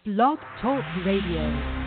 Blog Talk Radio.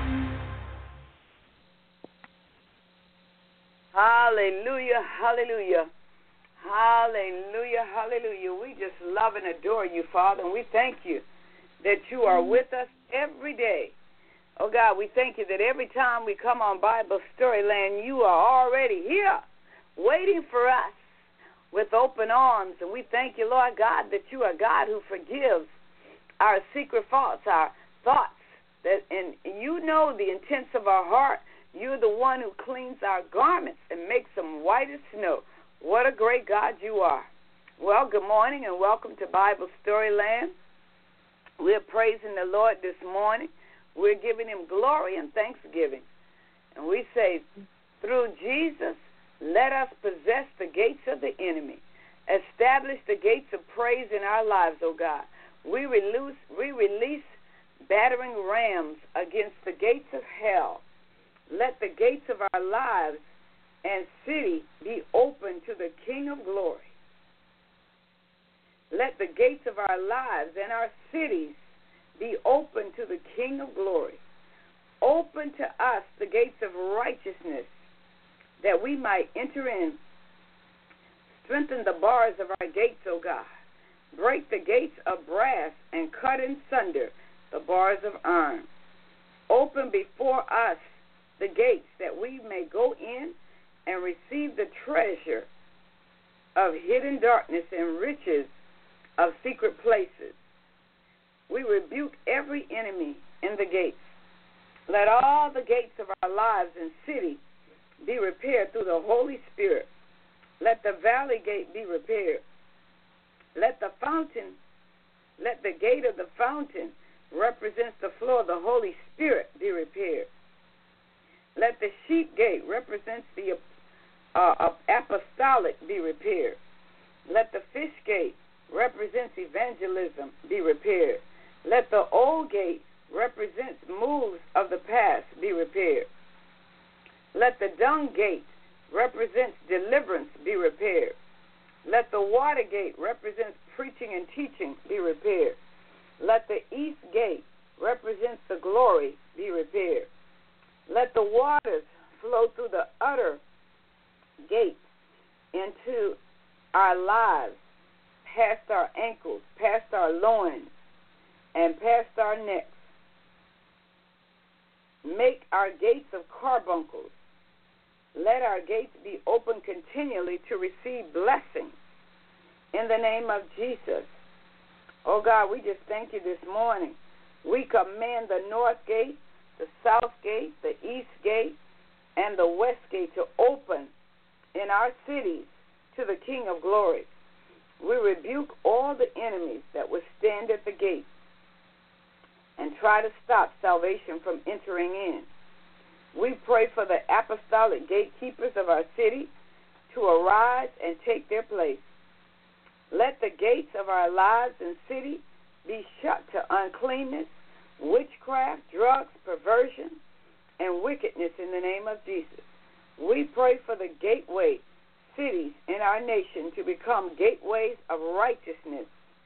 Hallelujah, hallelujah, hallelujah, hallelujah. We just love and adore you, Father, and we thank you that you are with us every day. Oh, God, we thank you that every time we come on Bible Storyland, you are already here waiting for us with open arms. And we thank you, Lord God, that you are God who forgives our secret faults, our thoughts, and you know the intents of our heart. You're the one who cleans our garments and makes them white as snow. What a great God you are. Well, good morning and welcome to Bible Storyland. We're praising the Lord this morning. We're giving him glory and thanksgiving. And we say, through Jesus, let us possess the gates of the enemy. Establish the gates of praise in our lives, O God. We release battering rams against the gates of hell. Let the gates of our lives and city be open to the King of glory. Let the gates of our lives and our cities be open to the King of glory. Open to us the gates of righteousness, that we might enter in. Strengthen the bars of our gates, O God. Break the gates of brass and cut in sunder the bars of iron. Open before us the gates, that we may go in and receive the treasure of hidden darkness and riches of secret places. We rebuke every enemy in the gates. Let all the gates of our lives and city be repaired through the Holy Spirit. Let the valley gate be repaired. Let the gate of the fountain represents the flow of the Holy Spirit be repaired. Let the sheep gate represents the apostolic be repaired. Let the fish gate represents evangelism be repaired. Let the old gate represents moves of the past be repaired. Let the dung gate represents deliverance be repaired. Let the water gate represents preaching and teaching be repaired. Let the east gate represents the glory be repaired. Let the waters flow through the utter gate into our lives, past our ankles, past our loins, and past our necks. Make our gates of carbuncles. Let our gates be open continually to receive blessings in the name of Jesus. Oh God, we just thank you this morning. We command the north gate, the south gate, the east gate, and the west gate to open in our cities to the King of glory. We rebuke all the enemies that would stand at the gate and try to stop salvation from entering in. We pray for the apostolic gatekeepers of our city to arise and take their place. Let the gates of our lives and city be shut to uncleanness, witchcraft, drugs, perversion, and wickedness in the name of Jesus. We pray for the gateway cities in our nation to become gateways of righteousness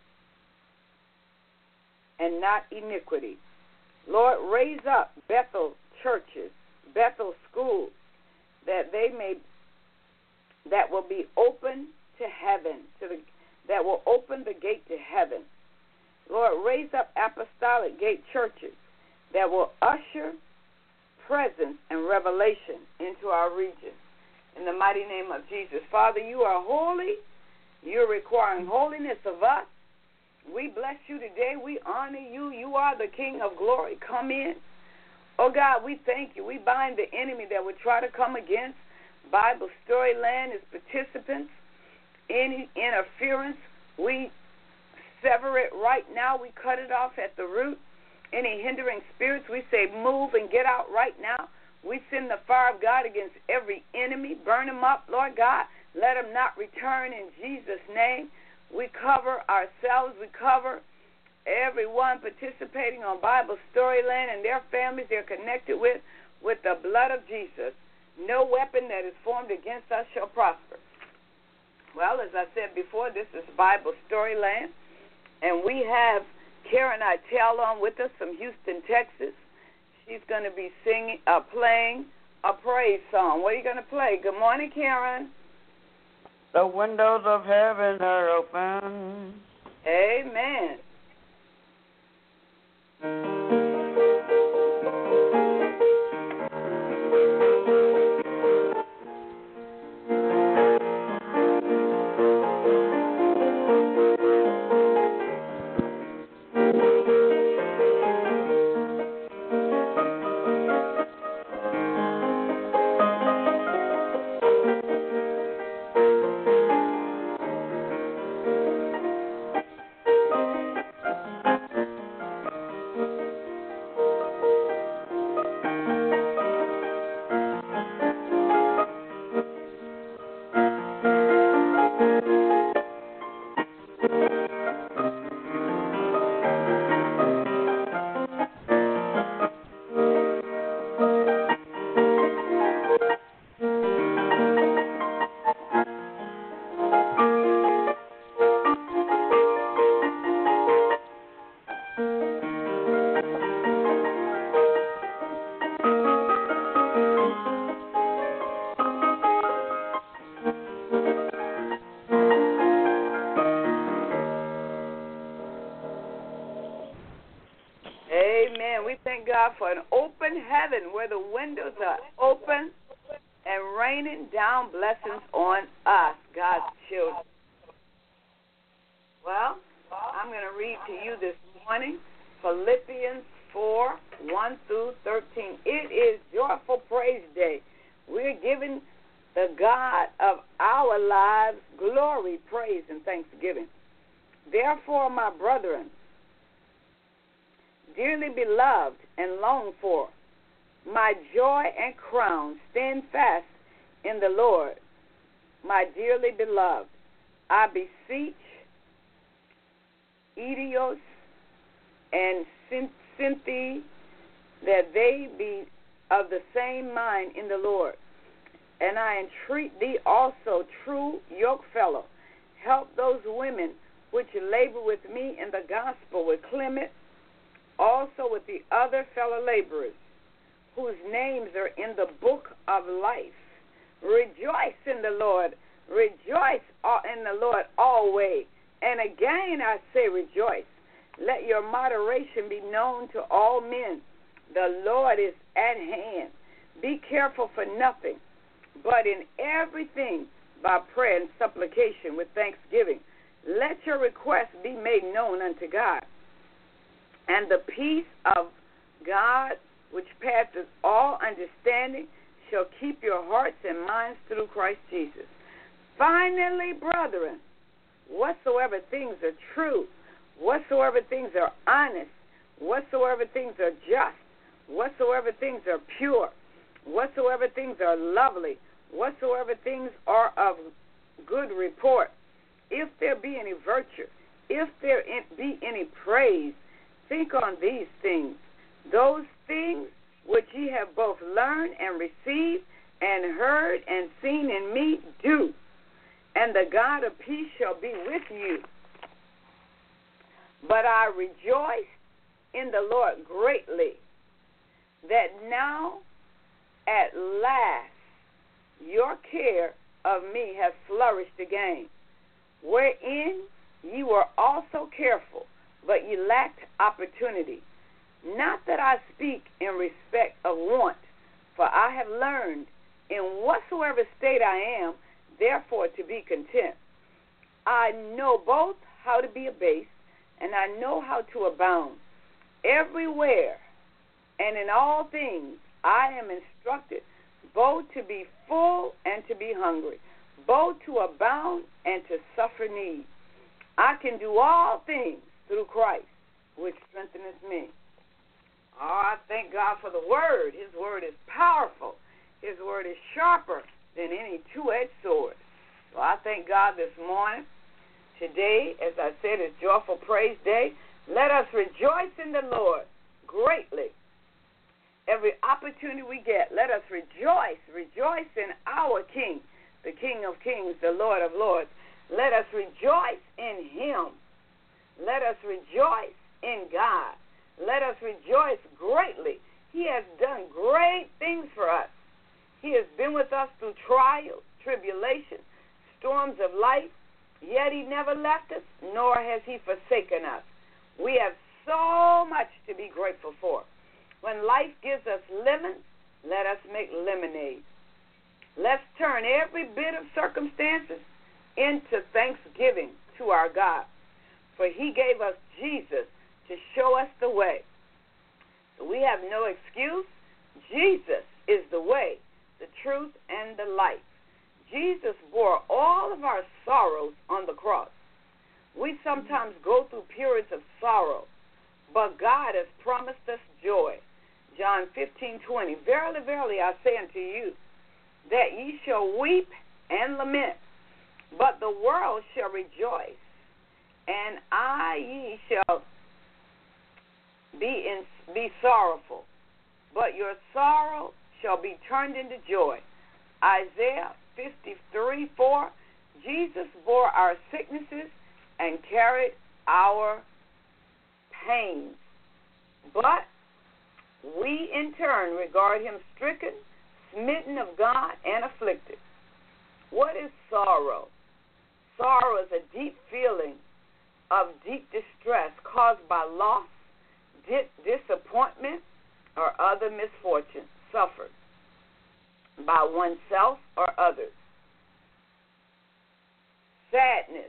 and not iniquity. Lord, raise up Bethel churches, Bethel schools, that will be open to heaven, that will open the gate to heaven. Lord, raise up apostolic gate churches that will usher presence and revelation into our region. In the mighty name of Jesus. Father, you are holy. You're requiring holiness of us. We bless you today. We honor you. You are the King of glory. Come in. Oh, God, we thank you. We bind the enemy that would try to come against Bible Storyland, its participants. Any interference, we sever it right now. We cut it off at the root. Any hindering spirits, we say move and get out right now. We send the fire of God against every enemy. Burn them up, Lord God. Let them not return in Jesus' name. We cover ourselves. We cover everyone participating on Bible Storyland and their families they're connected with the blood of Jesus. No weapon that is formed against us shall prosper. Well, as I said before, this is Bible Storyland, and we have Karen Itell on with us from Houston, Texas. She's going to be playing a praise song. What are you going to play? Good morning, Karen. The windows of heaven are open. Amen. Amen. We thank God for an open heaven where the windows are open and raining down blessings on us, God's children. Well, I'm going to read to you this morning Philippians 4:1-13. It is Joyful Praise Day. We're giving the God of our lives glory, praise, and thanksgiving. Therefore, my brethren, dearly beloved and longed for, my joy and crown, stand fast in the Lord. My dearly beloved, I beseech Eutichus and Syntyche that they be of the same mind in the Lord. And I entreat thee also, true yokefellow, help those women which labor with me in the gospel, with Clement, also with the other fellow laborers, whose names are in the book of life. Rejoice in the Lord. Rejoice in the Lord always. And again I say rejoice. Let your moderation be known to all men. The Lord is at hand. Be careful for nothing, but in everything by prayer and supplication with thanksgiving. Let your requests be made known unto God. And the peace of God, which passeth all understanding, shall keep your hearts and minds through Christ Jesus. Finally, brethren, whatsoever things are true, whatsoever things are honest, whatsoever things are just, whatsoever things are pure, whatsoever things are lovely, whatsoever things are of good report, if there be any virtue, if there be any praise, think on these things. Those things which ye have both learned and received and heard and seen in me, do. And the God of peace shall be with you. But I rejoice in the Lord greatly, that now at last your care of me has flourished again, wherein ye were also careful, but ye lacked opportunity. Not that I speak in respect of want, for I have learned in whatsoever state I am, therefore to be content. I know both how to be abased, and I know how to abound. Everywhere and in all things I am instructed both to be full and to be hungry, both to abound and to suffer need. I can do all things through Christ, which strengtheneth me. Oh, I thank God for the Word. His Word is powerful. His Word is sharper than any two-edged sword. So I thank God this morning. Today, as I said, is Joyful Praise Day. Let us rejoice in the Lord greatly. Every opportunity we get, let us rejoice. Rejoice in our King, the King of Kings, the Lord of Lords. Let us rejoice in Him. Let us rejoice in God. Let us rejoice greatly. He has done great things for us. He has been with us through trials, tribulation, storms of life, yet he never left us, nor has he forsaken us. We have so much to be grateful for. When life gives us lemons, let us make lemonade. Let's turn every bit of circumstances into thanksgiving to our God, for he gave us Jesus to show us the way. So we have no excuse. Jesus is the way, the truth, and the life. Jesus bore all of our sorrows on the cross. We sometimes go through periods of sorrow, but God has promised us joy. John 15:20, verily, verily, I say unto you, that ye shall weep and lament, but the world shall rejoice, and ye shall be sorrowful, but your sorrow shall be turned into joy. Isaiah 53:4, Jesus bore our sicknesses and carried our pains, but we in turn regard him stricken, smitten of God, and afflicted. What is sorrow? Sorrow is a deep feeling of deep distress caused by loss, disappointment, or other misfortune suffered by oneself or others. Sadness.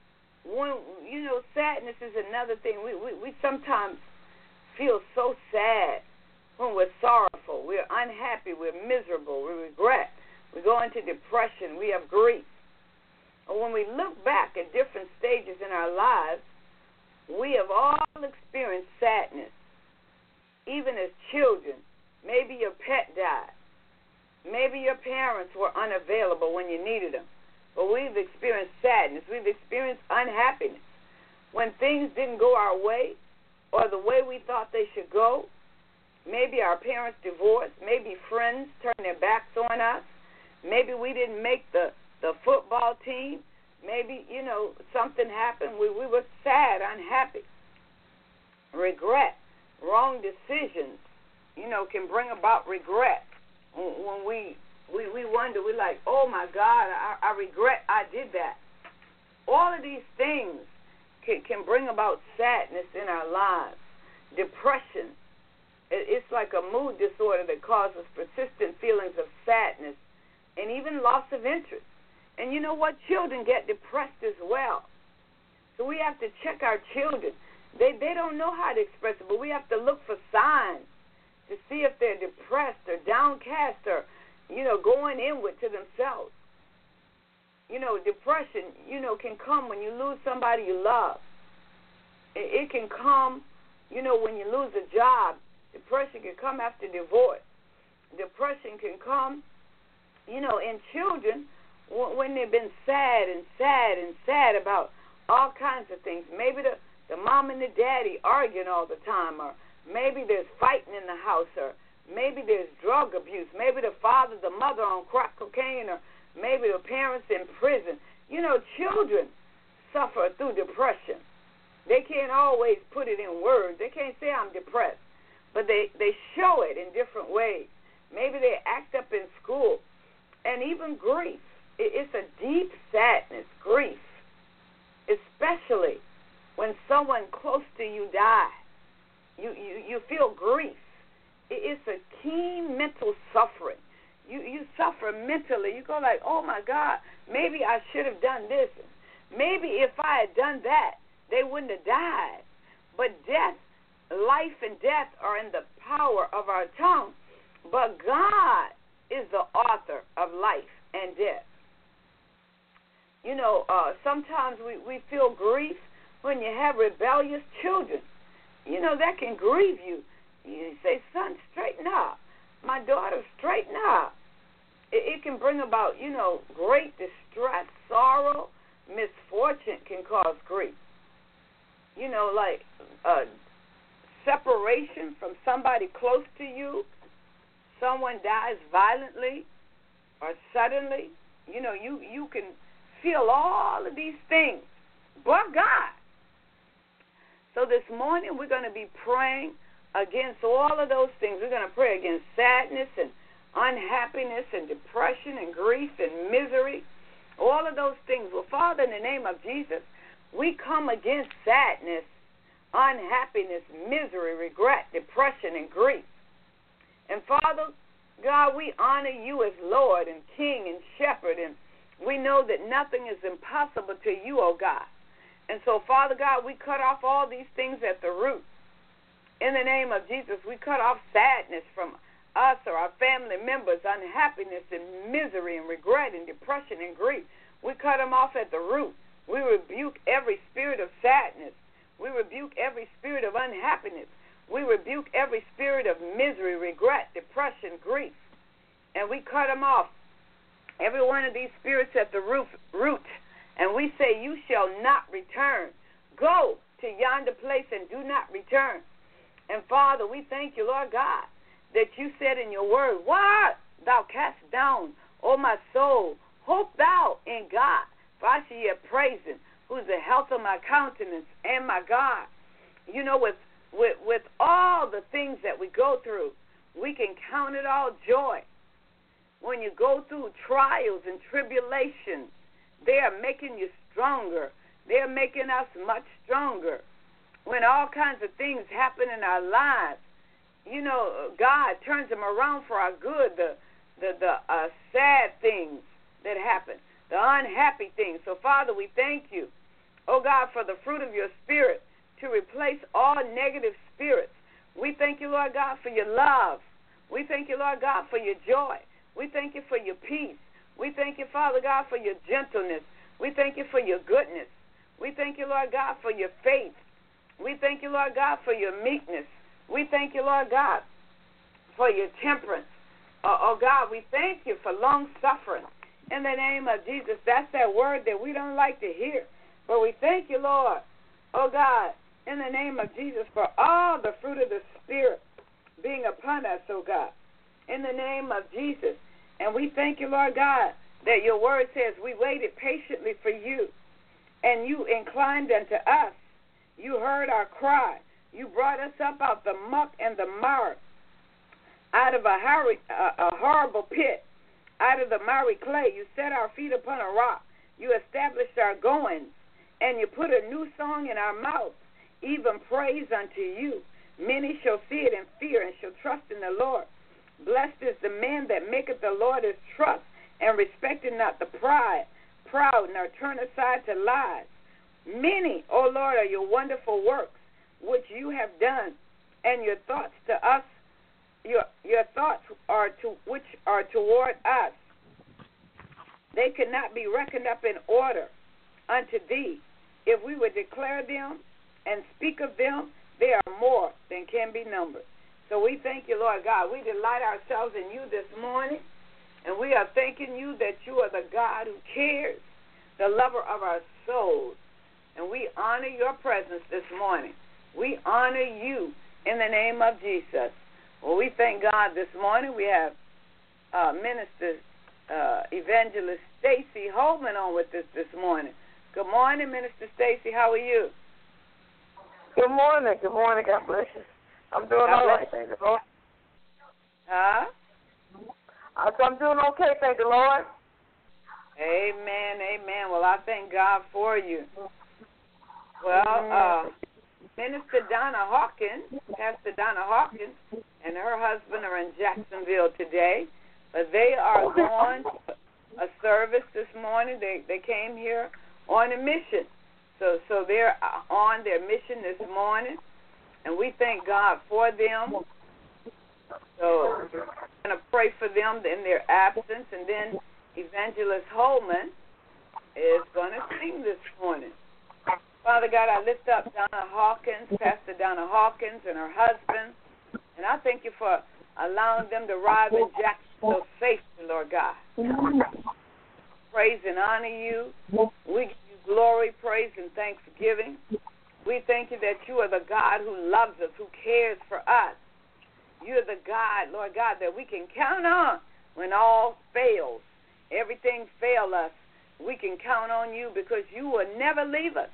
Sadness is another thing. We sometimes feel so sad when we're sorrowful. We're unhappy. We're miserable. We regret. We go into depression. We have grief. And when we look back at different stages in our lives, we have all experienced sadness. Even as children, maybe your pet died. Maybe your parents were unavailable when you needed them. But we've experienced sadness. We've experienced unhappiness. When things didn't go our way or the way we thought they should go, maybe our parents divorced, maybe friends turned their backs on us, maybe we didn't make the football team, maybe, something happened. We were sad, unhappy. Regret, wrong decisions, can bring about regret. When we wonder, we're like, oh my God, I regret I did that. All of these things can bring about sadness in our lives. Depression, it's like a mood disorder that causes persistent feelings of sadness and even loss of interest. And you know what? Children get depressed as well. So we have to check our children. They don't know how to express it, but we have to look for signs to see if they're depressed or downcast or, going inward to themselves. Depression, can come when you lose somebody you love. It can come, when you lose a job. Depression can come after divorce. Depression can come, in children when they've been sad about all kinds of things. Maybe the mom and the daddy arguing all the time, or maybe there's fighting in the house, or maybe there's drug abuse. Maybe the father, the mother on crack cocaine, or maybe the parents in prison. Children suffer through depression. They can't always put it in words. They can't say I'm depressed, but they show it in different ways. Maybe they act up in school. And even grief. It's a deep sadness, grief, especially when someone close to you dies. You feel grief. It's a keen mental suffering. You suffer mentally. You go like, oh my God, maybe I should have done this. Maybe if I had done that, they wouldn't have died. But life and death are in the power of our tongue. But God is the author of life and death. Sometimes we feel grief when you have rebellious children. That can grieve you. You say, son, straighten up. My daughter, straighten up. It can bring about, great distress, sorrow, misfortune can cause grief. Like separation from somebody close to you. Someone dies violently or suddenly. You can feel all of these things, but God. So this morning we're going to be praying against all of those things. We're going to pray against sadness and unhappiness and depression and grief and misery, all of those things. Well, Father, in the name of Jesus, we come against sadness, unhappiness, misery, regret, depression, and grief. And Father, God, we honor you as Lord and King and Shepherd, and we know that nothing is impossible to you, oh God. And so, Father God, we cut off all these things at the root. In the name of Jesus, we cut off sadness from us or our family members, unhappiness and misery and regret and depression and grief. We cut them off at the root. We rebuke every spirit of sadness. We rebuke every spirit of unhappiness. We rebuke every spirit of misery, regret, depression, grief. And we cut them off, every one of these spirits at the root. And we say, you shall not return. Go to yonder place and do not return. And Father, we thank you, Lord God, that you said in your word, why thou cast down, O my soul, hope thou in God, for I shall yet praise him, who is the health of my countenance and my God. You know, with all the things that we go through, we can count it all joy. When you go through trials and tribulations, they are making you stronger. They are making us much stronger. When all kinds of things happen in our lives, you know, God turns them around for our good, the sad things that happen, the unhappy things. So, Father, we thank you, oh God, for the fruit of your Spirit to replace all negative spirits. We thank you, Lord God, for your love. We thank you, Lord God, for your joy. We thank you for your peace. We thank you, Father God, for your gentleness. We thank you for your goodness. We thank you, Lord God, for your faith. We thank you, Lord God, for your meekness. We thank you, Lord God, for your temperance. Oh, God, we thank you for long-suffering. In the name of Jesus, that's that word that we don't like to hear. But we thank you, Lord, oh, God, in the name of Jesus, for all the fruit of the Spirit being upon us, oh, God, in the name of Jesus. And we thank you, Lord God, that your word says we waited patiently for you, and you inclined unto us. You heard our cry. You brought us up out the muck and the mire, out of a horrible pit, out of the miry clay. You set our feet upon a rock. You established our goings, and you put a new song in our mouths, even praise unto you. Many shall see it and fear, and shall trust in the Lord. Blessed is the man that maketh the Lord his trust, and respecteth not the proud, nor turn aside to lies. Many, O Lord, are your wonderful works, which you have done, and your thoughts to us, your thoughts are which are toward us. They could not be reckoned up in order unto thee. If we would declare them and speak of them, they are more than can be numbered. So we thank you, Lord God. We delight ourselves in you this morning, and we are thanking you that you are the God who cares, the lover of our souls. And we honor your presence this morning. We honor you in the name of Jesus. Well, we thank God this morning. We have Minister Evangelist Stacy Holman on with us this morning. Good morning, Minister Stacy. How are you? Good morning. Good morning. God bless you. I'm doing all right. Thank the Lord. Huh? I'm doing okay. Thank the Lord. Amen. Amen. Well, I thank God for you. Well, Minister Donna Hawkins, Pastor Donna Hawkins, and her husband are in Jacksonville today. But they are going to a service this morning. They came here on a mission. So they're on their mission this morning, and we thank God for them. So we're going to pray for them in their absence, and then Evangelist Holman is going to sing this morning. Father God, I lift up Donna Hawkins, Pastor Donna Hawkins, and her husband, and I thank you for allowing them to arrive in Jacksonville safely, Lord God. Praise and honor you. We give you glory, praise, and thanksgiving. We thank you that you are the God who loves us, who cares for us. You're the God, Lord God, that we can count on when all fails. Everything fails us. We can count on you because you will never leave us.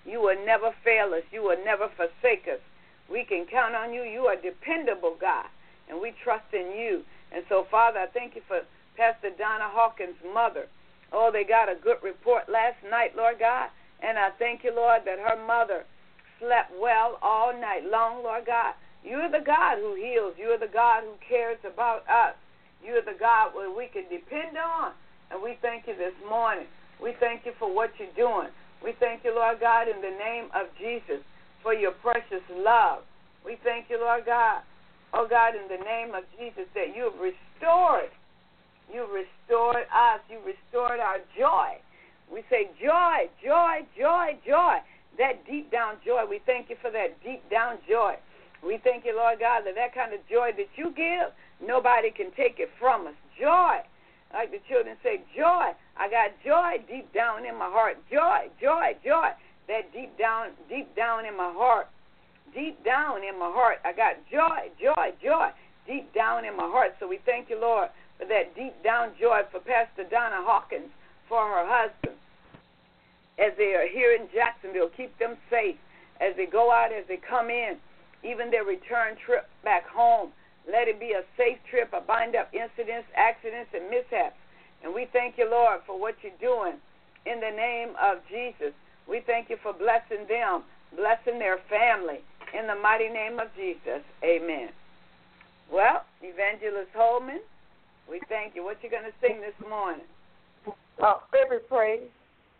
You will never fail us. You will never forsake us. We can count on you. You are dependable, God, and we trust in you. And so, Father, I thank you for Pastor Donna Hawkins' mother. Oh, they got a good report last night, Lord God, and I thank you, Lord, that her mother slept well all night long, Lord God. You are the God who heals. You are the God who cares about us. You are the God where we can depend on, and we thank you this morning. We thank you for what you're doing. We thank you, Lord God, in the name of Jesus, for your precious love. We thank you, Lord God, oh God, in the name of Jesus, that you have restored. You restored us. You restored our joy. We say joy, joy, joy, joy. That deep down joy. We thank you for that deep down joy. We thank you, Lord God, that kind of joy that you give, nobody can take it from us. Joy. Like the children say, joy. I got joy deep down in my heart. Joy, joy, joy. That deep down in my heart. Deep down in my heart. I got joy, joy, joy. Deep down in my heart. So we thank you, Lord, for that deep down joy for Pastor Donna Hawkins, for her husband. As they are here in Jacksonville, keep them safe. As they go out, as they come in, even their return trip back home. Let it be a safe trip. I bind up incidents, accidents, and mishaps. And we thank you, Lord, for what you're doing in the name of Jesus. We thank you for blessing them, blessing their family. In the mighty name of Jesus, amen. Well, Evangelist Holman, we thank you. What you going to sing this morning? Every praise.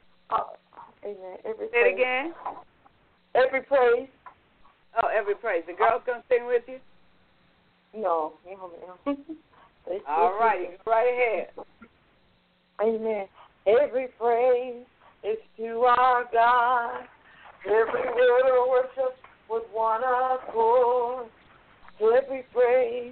Amen. Every Say it again. Every praise. Oh, every praise. The girl's going to sing with you? No. All right. You go right ahead. Amen. Every praise is to our God. Every word of worship with one accord. Every praise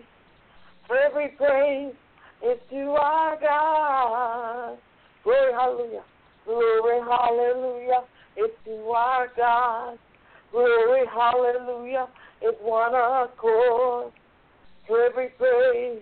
is to our God. Glory, hallelujah. Glory, hallelujah. It's to our God. Glory, hallelujah. It's one accord. Every praise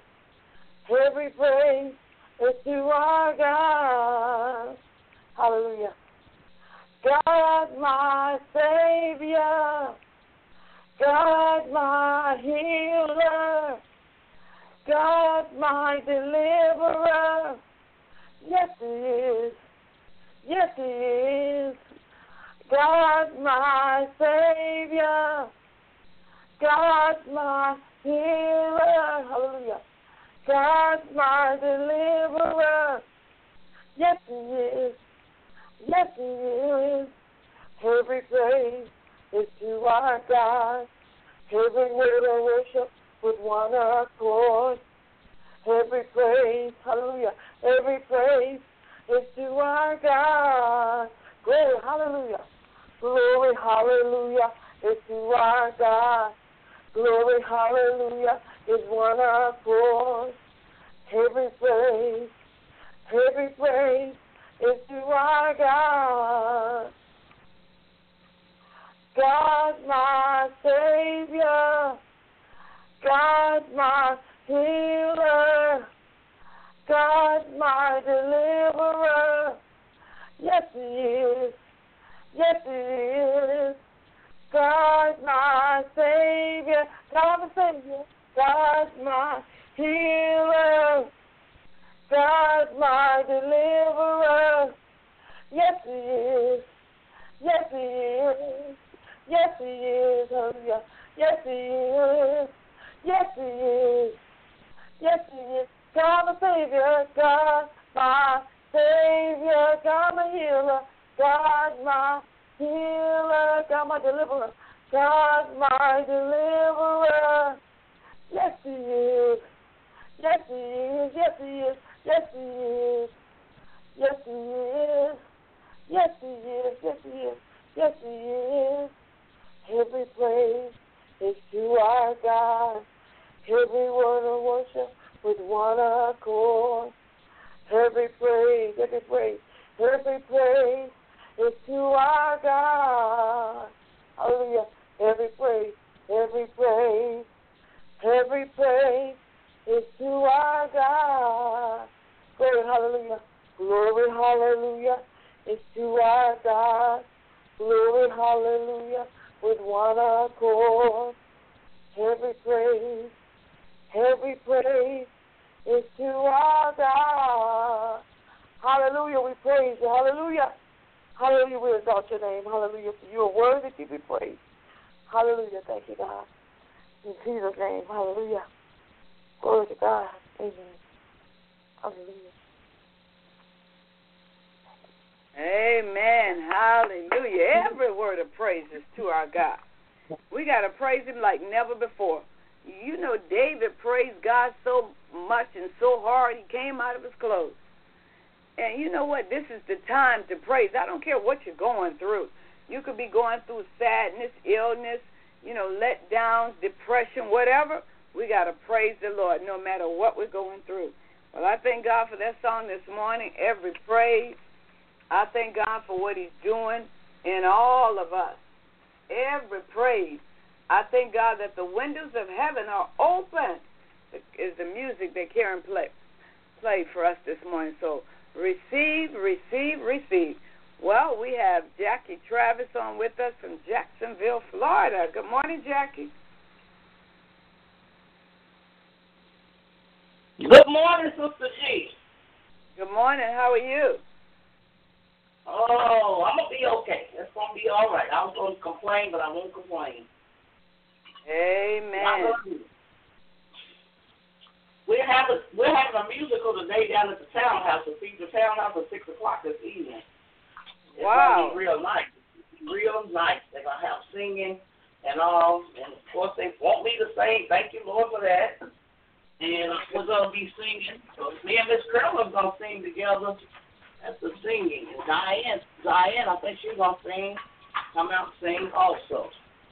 is to our God. Hallelujah. God, my Savior. God, my healer. God, my deliverer. Yes, He is. Yes, He is. God, my Savior. God, my healer. Hallelujah. God, my deliverer. Yes, He is. Yes, He is. Every praise is to our God. Every word of worship with one accord. Every praise, hallelujah. Every praise is to our God. Glory, hallelujah. Glory, hallelujah, is to our God. Glory, hallelujah, is one accord. Every praise is to our God. God, my Savior. God, my healer. God, my deliverer. Yes, He is. Yes, He is. God, my Savior. God, my Savior. God, my healer. God, my deliverer. Yes, He is. Yes, He is. Yes, He is. Hallelujah. Yes, He is. Yes, He is. Yes, He is. God, my Savior. God, my Savior. God, my healer. God, my healer. God, my deliverer. God, my deliverer. Yes, He is. Yes, He is. Yes, He is. Yes, He is. Yes, He is. Yes, He is. Yes, He is. Yes, He is. Every praise is to our God. Every word of worship with one accord. Every praise is to our God. Hallelujah. Every praise is to our God. Glory, hallelujah. Glory, hallelujah, is to our God. Glory, hallelujah, with one accord. Every praise is to our God. Hallelujah, we praise you. Hallelujah. Hallelujah, we exalt your name. Hallelujah, for you are worthy to be praised. Hallelujah, thank you, God. In Jesus' name, hallelujah. Glory to God. Amen. Hallelujah. Amen. Hallelujah. Every word of praise is to our God. We got to praise him like never before. You know, David praised God so much and so hard he came out of his clothes. And you know what? This is the time to praise. I don't care what you're going through. You could be going through sadness, illness, letdowns, depression, whatever. We got to praise the Lord no matter what we're going through. Well, I thank God for that song this morning, every praise. I thank God for what he's doing in all of us. Every praise. I thank God that the windows of heaven are open, is the music that Karen played for us this morning. So receive, receive, receive. Well, we have Jackie Travis on with us from Jacksonville, Florida. Good morning, Jackie. Good morning, Sister G. Good morning. How are you? Oh, I'm going to be okay. It's going to be all right. I was going to complain, but I won't complain. Amen. We're having a musical today down at the townhouse, the Cathedral Townhouse at 6 o'clock this evening. It's wow. going to be real nice. Real nice. They're going to have singing and all. And, of course, they want me to sing. Thank you, Lord, for that. And we're going to be singing. So me and Miss Curl are going to sing together. That's the singing. And Diane, I think she's going to sing. Come out and sing also.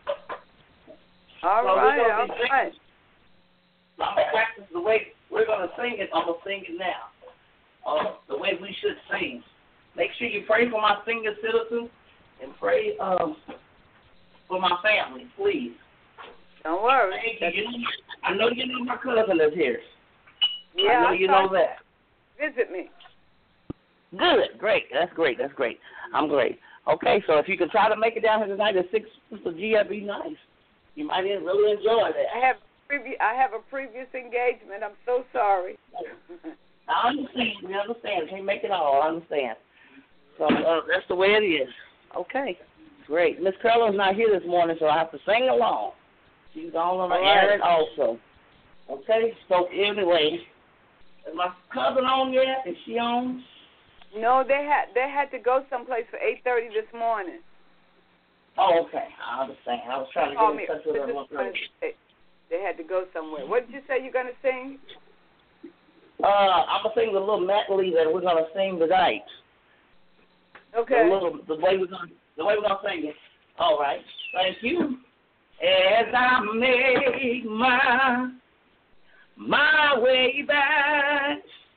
All right. I'm going to practice the way we're going to sing it. I'm going to sing it now. The way we should sing. Make sure you pray for my senior citizens and pray for my family, please. Don't worry. Thank you. I know you know my cousin is here. Yeah, I know you know that. Visit me. Good. Great. That's great. I'm great. Okay, so if you can try to make it down here tonight at 6, Mr. G, that'd be nice. You might really enjoy that. I have a previous engagement. I'm so sorry. I understand. We understand. Can't make it all. I understand. So that's the way it is. Okay. Great. Miss Curlin's not here this morning, so I have to sing along. She's on my errand also. Okay. So anyway, is my cousin on yet? Is she on? No, they had to go someplace for 8:30 this morning. Oh, okay. I understand. I was trying to get in touch with her. They had to go somewhere. What did you say you're going to sing? I'm going to sing the little medley that we're going to sing tonight. Okay. The way we're going to sing it. All right. Thank you. As I make my way back,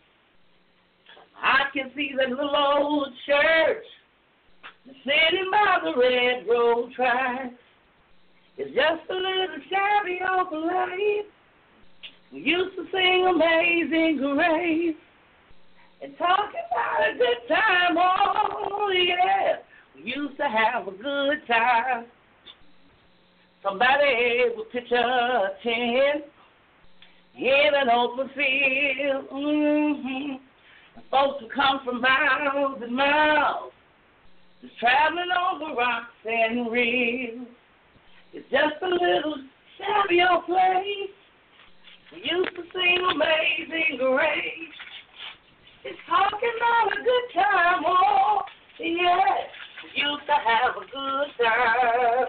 I can see that little old church sitting by the red road track. It's just a little shabby old place. We used to sing Amazing Grace and talk about a good time. Oh, yeah. We used to have a good time. Somebody would pitch a tent in an open field. Mm-hmm. Folks would come from miles and miles, just traveling over rocks and reels. It's just a little shabby old place. We used to sing Amazing Grace. It's talking about a good time, oh, yeah. We used to have a good time.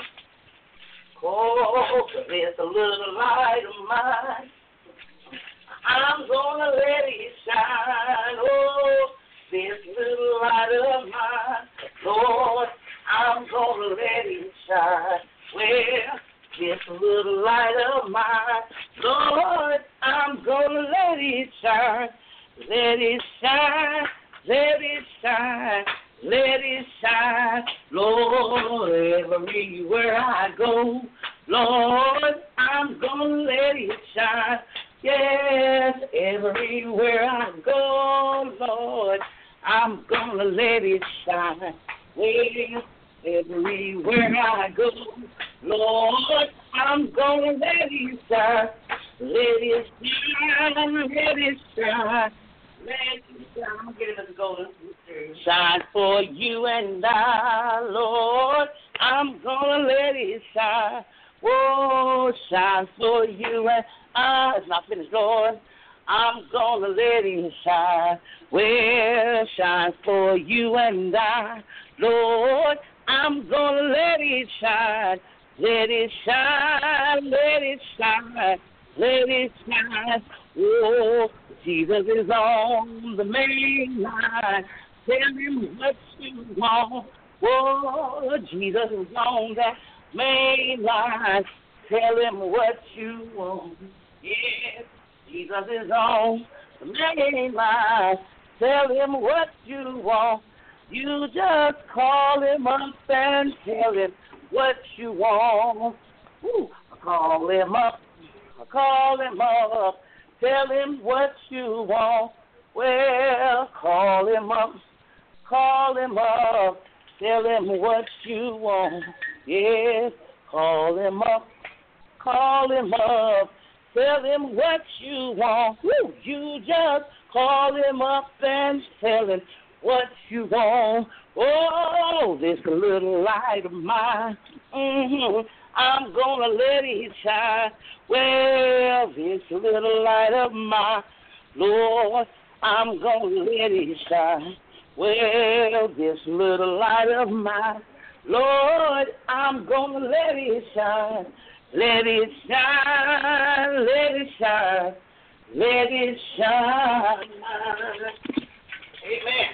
Oh, there's a little light of mine. I'm gonna let it shine. Oh, this little light of mine. Lord, I'm gonna let it shine. Well, this little light of mine. Lord, I'm gonna let it shine. Let it shine. Let it shine. Let it shine. Lord, everywhere I go. Lord, I'm gonna let it shine. Yes, everywhere I go, Lord, I'm gonna let it shine. Well, everywhere I go. Lord, I'm gonna let it shine. Let it shine, let it shine. Let it shine. I'm getting it to go. Shine for you and I, Lord. I'm gonna let it shine. Whoa, shine for you and I. It's not finished, Lord. I'm gonna let it shine. Well, shine for you and I, Lord. I'm gonna let it shine. Let it shine, let it shine, let it shine. Oh, Jesus is on the main line. Tell him what you want. Oh, Jesus is on that main line. Tell him what you want. Yes, Jesus is on the main line. Tell him what you want. You just call him up and tell him what you want. Ooh, call him up. Call him up. Tell him what you want. Well, call him up. Call him up. Tell him what you want. Yes, call him up. Call him up. Tell him what you want. Woo, you just call him up and tell him what you want. Oh, this little light of mine, I'm gonna let it shine. Well, this little light of mine, Lord, I'm gonna let it shine. Well, this little light of mine, Lord, I'm gonna let it shine. Let it shine, let it shine, let it shine. Amen.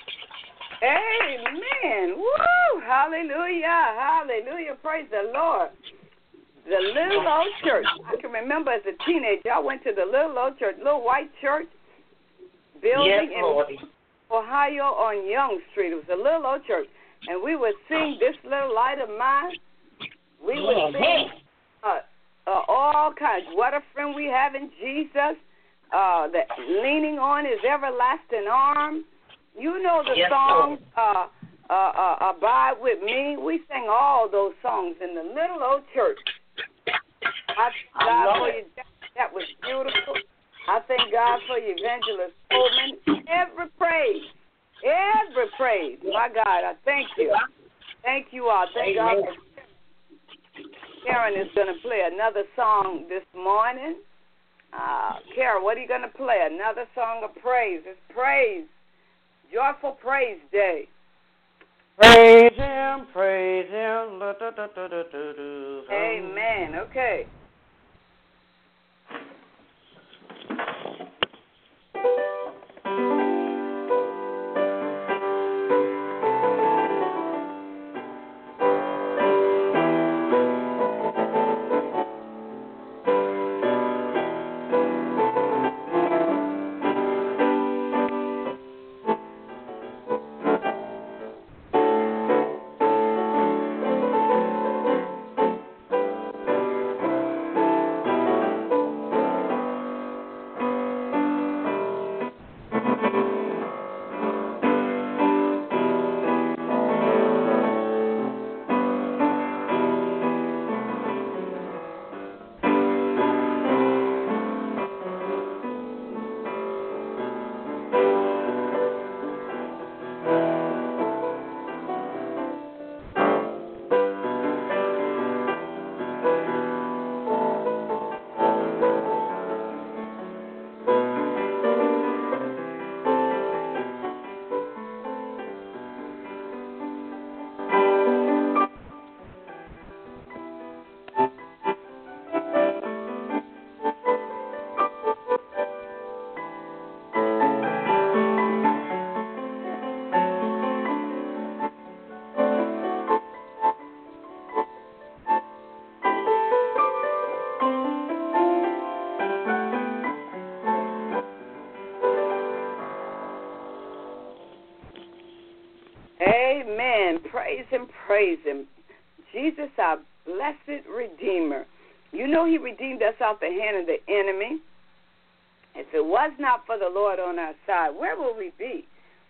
Amen. Woo! Hallelujah. Hallelujah. Praise the Lord. The little old church. I can remember as a teenager, I went to the little old church, little white church building in Ohio on Young Street. It was a little old church. And we would sing This Little Light of Mine. We would sing all kinds. What a friend we have in Jesus. The leaning on his everlasting arm. You know the song, Abide With Me. We sang all those songs in the little old church. I thank God for you. That was beautiful. I thank God for you, Evangelist Coleman. Every praise. My God, I thank you. Thank you all. Thank God for Karen is going to play another song this morning. Karen, what are you going to play? Another song of praise. It's praise. Joyful Praise Day. Praise him, praise him. Amen. Okay. Amen. Praise him, praise him. Jesus, our blessed Redeemer. You know he redeemed us out the hand of the enemy. If it was not for the Lord on our side, where will we be?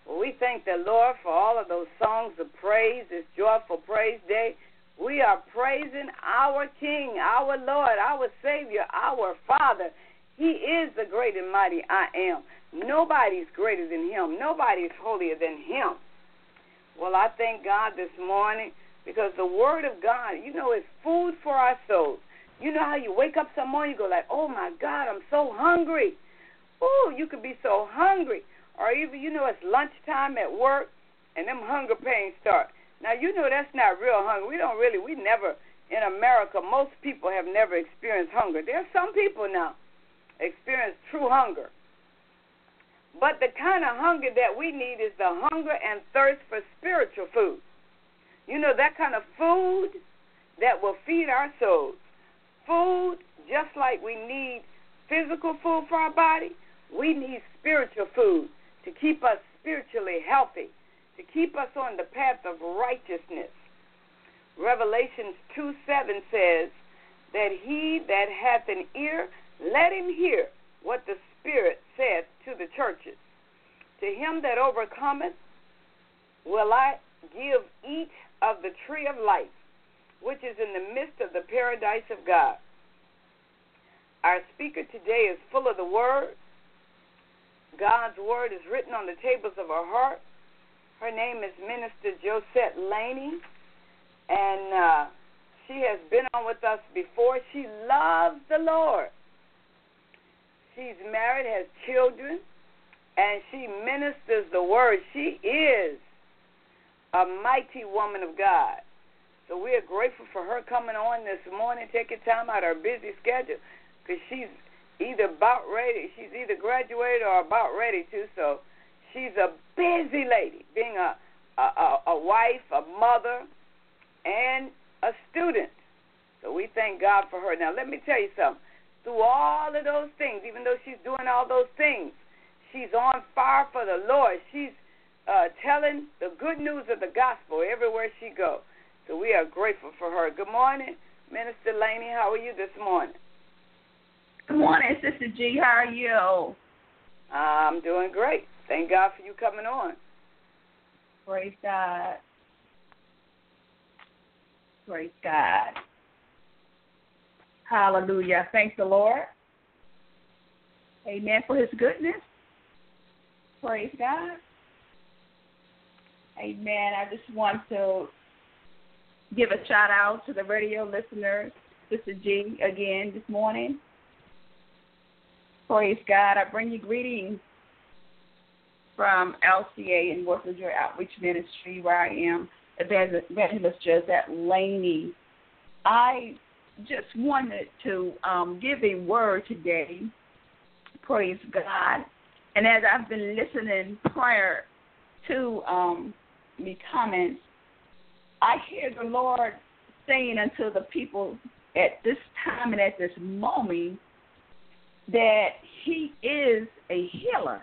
Well, we thank the Lord for all of those songs of praise, this joyful praise day. We are praising our King, our Lord, our Savior, our Father. He is the great and mighty I am. Nobody's greater than him. Nobody's holier than him. Well, I thank God this morning because the Word of God, you know, is food for our souls. You know how you wake up some morning, you go like, oh, my God, I'm so hungry. Ooh, you could be so hungry. Or even, you know, it's lunchtime at work and them hunger pains start. Now, you know that's not real hunger. We never, in America, most people have never experienced hunger. There are some people now experience true hunger. But the kind of hunger that we need is the hunger and thirst for spiritual food. You know, that kind of food that will feed our souls. Food, just like we need physical food for our body, we need spiritual food to keep us spiritually healthy, to keep us on the path of righteousness. Revelations 2:7 says that he that hath an ear, let him hear what the Spirit saith to the churches. To him that overcometh will I give eat of the tree of life, which is in the midst of the paradise of God. Our speaker today is full of the Word. God's Word is written on the tables of her heart. Her name is Minister Josette Laney, and she has been on with us before. She loves the Lord. She's married, has children, and she ministers the Word. She is a mighty woman of God. So we are grateful for her coming on this morning, taking time out of her busy schedule, because she's either graduated or about ready to. So she's a busy lady, being a wife, a mother, and a student. So we thank God for her. Now, let me tell you something. Through all of those things, even though she's doing all those things, she's on fire for the Lord. She's telling the good news of the gospel everywhere she goes. So we are grateful for her. Good morning, Minister Laney. How are you this morning? Good morning, Sister G. How are you? I'm doing great. Thank God for you coming on. Praise God. Praise God. Hallelujah. Thank the Lord. Amen for his goodness. Praise God. Amen. I just want to give a shout out to the radio listeners, Sister G, again this morning. Praise God. I bring you greetings from LCA in West Virginia Outreach Ministry, where I am Evangelist Josette Laney. I just wanted to give a word today. Praise God. And as I've been listening prior to the comments, I hear the Lord saying unto the people at this time and at this moment that he is a healer.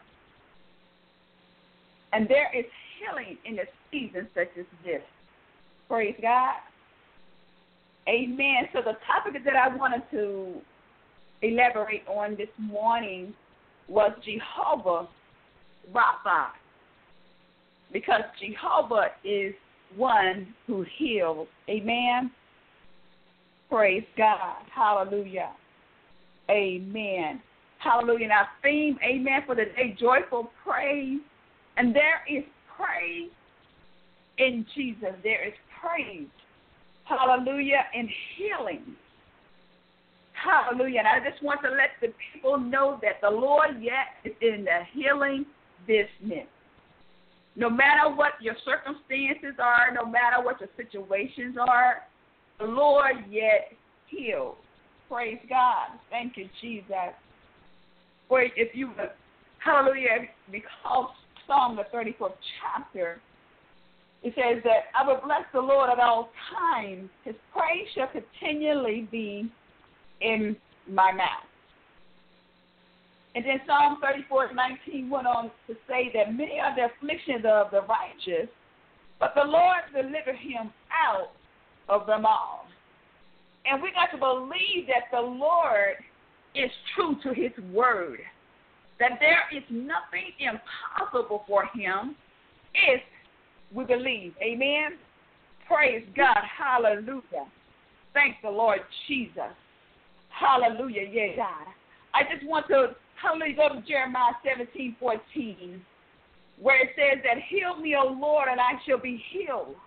And there is healing in a season such as this. Praise God. Amen. So the topic that I wanted to elaborate on this morning was Jehovah Rapha, because Jehovah is one who heals. Amen. Praise God. Hallelujah. Amen. Hallelujah. Now, theme, amen, for the day, joyful praise. And there is praise in Jesus. There is praise. Hallelujah. And healing. Hallelujah. And I just want to let the people know that the Lord yet is in the healing business. No matter what your circumstances are, no matter what your situations are, the Lord yet heals. Praise God. Thank you, Jesus. Wait, if you would, hallelujah, because Psalm the 34th chapter, it says that I will bless the Lord at all times. His praise shall continually be in my mouth. And then Psalm 34:19 went on to say that many are the afflictions of the righteous, but the Lord delivered him out of them all. And we got to believe that the Lord is true to his word, that there is nothing impossible for him, if we believe. Amen. Praise God. Hallelujah. Thank the Lord Jesus. Hallelujah. Yeah, God. I just want to go to Jeremiah 17:14, where it says that, heal me, O Lord, and I shall be healed.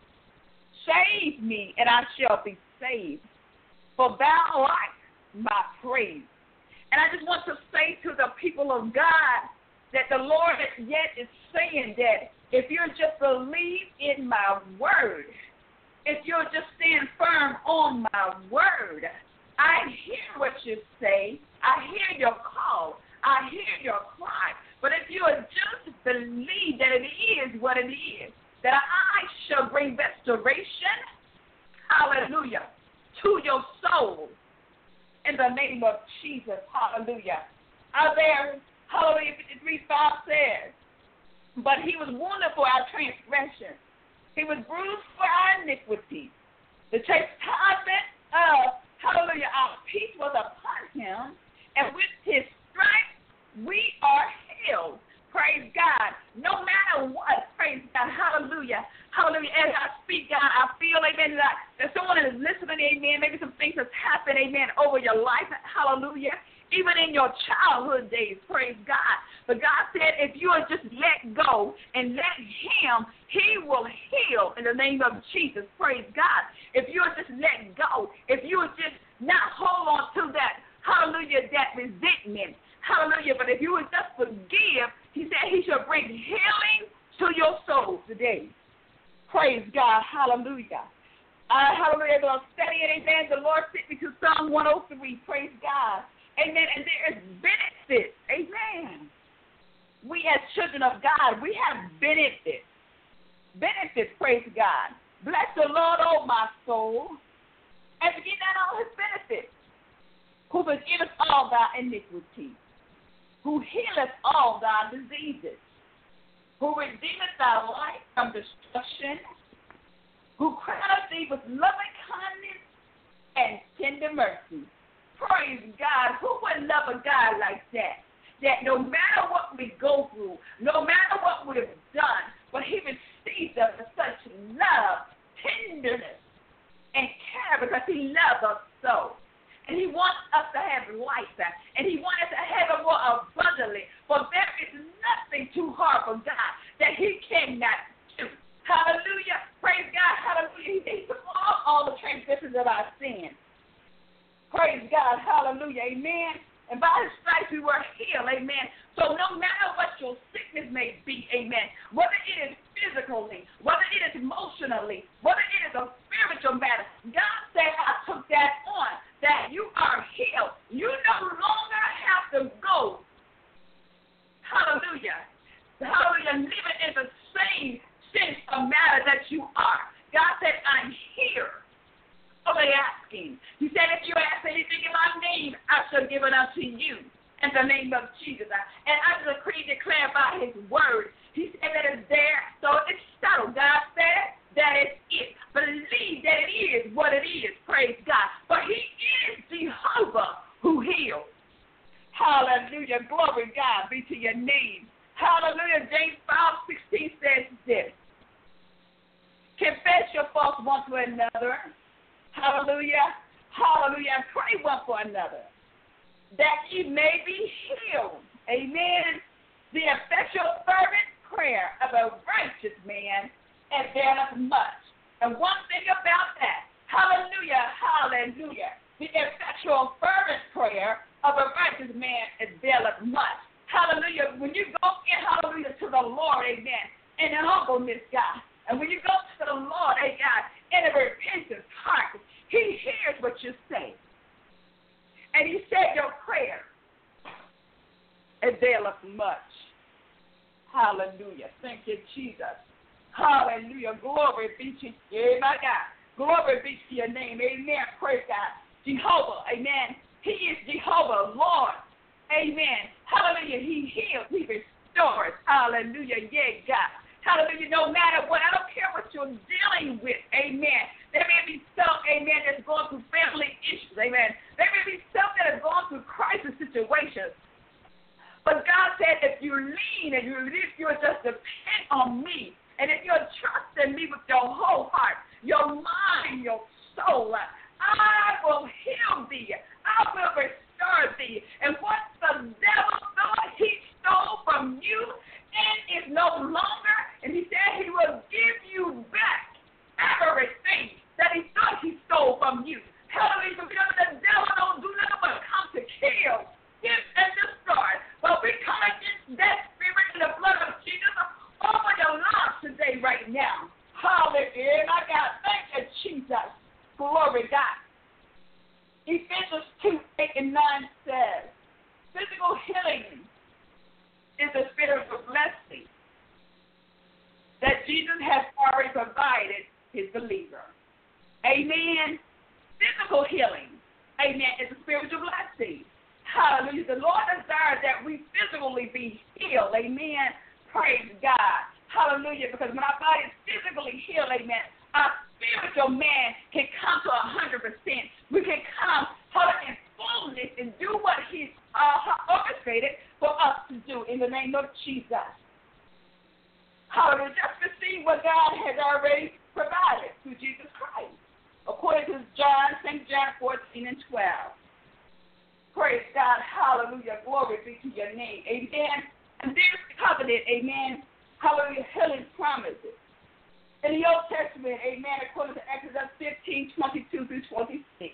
Save me, and I shall be saved. For thou art my praise. And I just want to say to the people of God that the Lord yet is saying that if you just believe in my word, if you'll just stand firm on my word, I hear what you say. I hear your call. I hear your cry. But if you just believe that it is what it is, that I shall bring restoration, hallelujah, to your soul in the name of Jesus, hallelujah. Isaiah, hallelujah, 53:5 says, but he was wounded for our transgression. He was bruised for our iniquity. The chastisement of, hallelujah, our peace was upon him, and with his stripes we are healed. Praise God. No matter what, praise God. Hallelujah. Hallelujah. As I speak, God, I feel, amen, that someone is listening, amen. Maybe some things have happened, amen, over your life. Hallelujah. Even in your childhood days, praise God. But God said if you will just let go and let him, he will heal in the name of Jesus, praise God. If you will just let go, if you will just not hold on to that, hallelujah, that resentment, hallelujah, but if you will just forgive, he said he shall bring healing to your soul today. Praise God, hallelujah. Hallelujah, as I'm studying, amen, the Lord sent me to Psalm 103, praise God. Amen. And there is benefits. Amen. We as children of God, we have benefits. Benefits, praise God. Bless the Lord, oh my soul, and forget not all his benefits. Who forgiveth all thy iniquity, who healeth all thy diseases, who redeemeth thy life from destruction, who crowneth thee with loving kindness and tender mercy. Praise God. Who would love a God like that? That no matter what we go through, no matter what we've done, but he receives us with such love, tenderness, and care because he loves us so. And he wants us to have life, and he wants us to have it more abundantly. For there is nothing too hard for God that he cannot do. Hallelujah. Praise God. Hallelujah. He took all the transgressions of our sins. Praise God, hallelujah, amen. And by his stripes we were healed, amen. So no matter what your sickness may be, amen, whether it is physically, whether it is emotionally, whether it is a spiritual matter, God said I took that on, that you are healed. You no longer have to go, hallelujah, living in the same sense of matter that you are. God said, I'm here. They asking. He said, if you ask anything in my name, I shall give it unto you in the name of Jesus. And I decree and declare by his word. He said that it's there, so it's settled. God said that it's it. Believe that it is what it is. Praise God. For he is Jehovah who heals. Hallelujah. Glory God be to your name. Hallelujah. James 5:16 says this. Confess your faults one to another. Hallelujah. Hallelujah. And pray one for another, that ye may be healed. Amen. The effectual fervent prayer of a righteous man availeth much. And one thing about that, hallelujah, hallelujah, the effectual fervent prayer of a righteous man availeth much. Hallelujah. When you go in, hallelujah, to the Lord, amen, in humbleness, God, and when you go to the Lord, God, in a repentant heart, he hears what you say. And he said your prayer availeth much. Hallelujah. Thank you, Jesus. Hallelujah. Glory be to you, my God. Glory be to your name. Amen. Praise God. Jehovah. Amen. He is Jehovah, Lord. Amen. Hallelujah. He heals. He restores. Hallelujah. Yeah, God. Hallelujah. No matter what, I don't care what you're dealing with. Amen. There may be some, amen, that's going through family issues. Amen. There may be some that are going through crisis situations. But God said if you lean and you just depend on me, And if you're trusting me with your whole heart, your mind, your soul, I will heal thee. I will restore thee. And what the devil thought he stole from you, it is no longer. And he said he will give you back everything that he thought he stole from you. Hallelujah. Because the devil don't do nothing but come to kill, steal, and destroy. But we come against that spirit in the blood of Jesus over your lives today, right now. Hallelujah. My God, thank you, Jesus. Glory God. Ephesians 2:8-9 says, physical healing is a spiritual blessing that Jesus has already provided his believer. Amen. Physical healing, amen, is a spiritual blessing. Hallelujah. The Lord desires that we physically be healed. Amen. Praise God. Hallelujah. Because when our body is physically healed, amen, our spiritual man can come to 100%. We can come in fullness and do what he's orchestrated for us to do in the name of Jesus. Hallelujah. Just to see what God has already provided through Jesus Christ. According to St. John 14:12. Praise God. Hallelujah. Glory be to your name. Amen. And this covenant, amen. Hallelujah. Healing promises. In the Old Testament, amen, according to Exodus 15:22-26.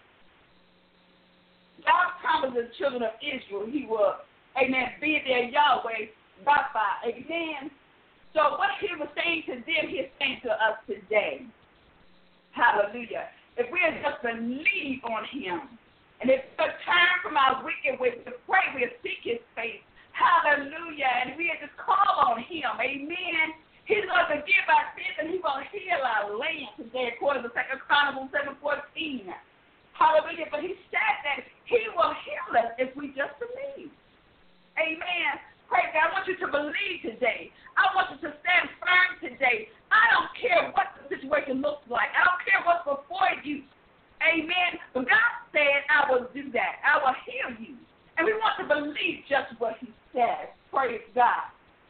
God promised the children of Israel he will, amen, be their Yahweh, Rapha, amen. So what he was saying to them, he is saying to us today. Hallelujah. If we just believe on him, and if we turn from our wicked ways to pray, we seek his face. Hallelujah. And we just call on him. Amen. He's going to forgive our sins and he will heal our land today, according to 2 Chronicles 7:14. Hallelujah. But he said that he will heal us if we just believe. Amen. Praise God. I want you to believe today. I want you to stand firm today. I don't care what the situation looks like. I don't care what's before you. Amen. But God said, I will do that. I will heal you. And we want to believe just what he says. Praise God.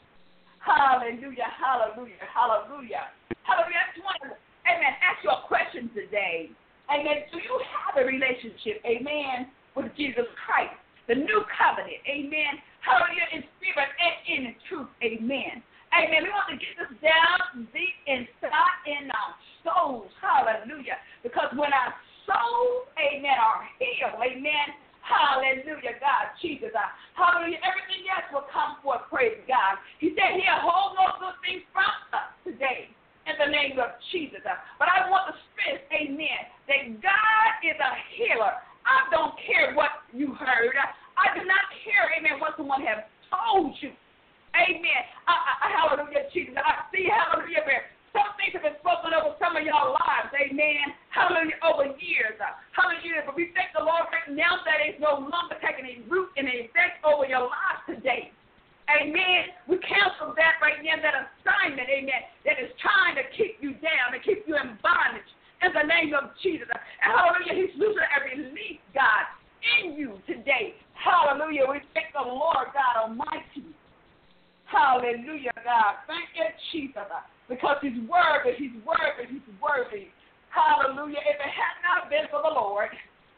Hallelujah, hallelujah, hallelujah. Hallelujah. I just want to, amen, ask you a question today. Amen. Do you have a relationship, amen, with Jesus Christ? The new covenant, amen. Hallelujah, in spirit and in truth, amen. Amen. We want to get this down deep inside in our souls. Hallelujah. Because when our souls, amen, are healed, amen. Hallelujah, God, Jesus. Hallelujah. Everything else will come forth, praise God. He said he'll hold no good things from us today in the name of Jesus. But I want to stress, amen, that God is a healer. I don't care what you heard. I do not care, amen, what someone has told you. Amen. Hallelujah, Jesus. I see, hallelujah, where some things have been spoken over some of y'all lives. Amen. Hallelujah, over years. Hallelujah. But we thank the Lord right now that it's no longer taking a root and an effect over your lives today. Amen. We cancel that right now, that assignment, amen, that is trying to keep you down and keep you in bondage in the name of Jesus. And hallelujah, he's losing every release, God, in you today. Hallelujah. We thank the Lord God Almighty. Hallelujah, God. Thank you, Jesus, because he's worthy, he's worthy, he's worthy. Hallelujah. If it had not been for the Lord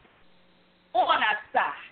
on our side,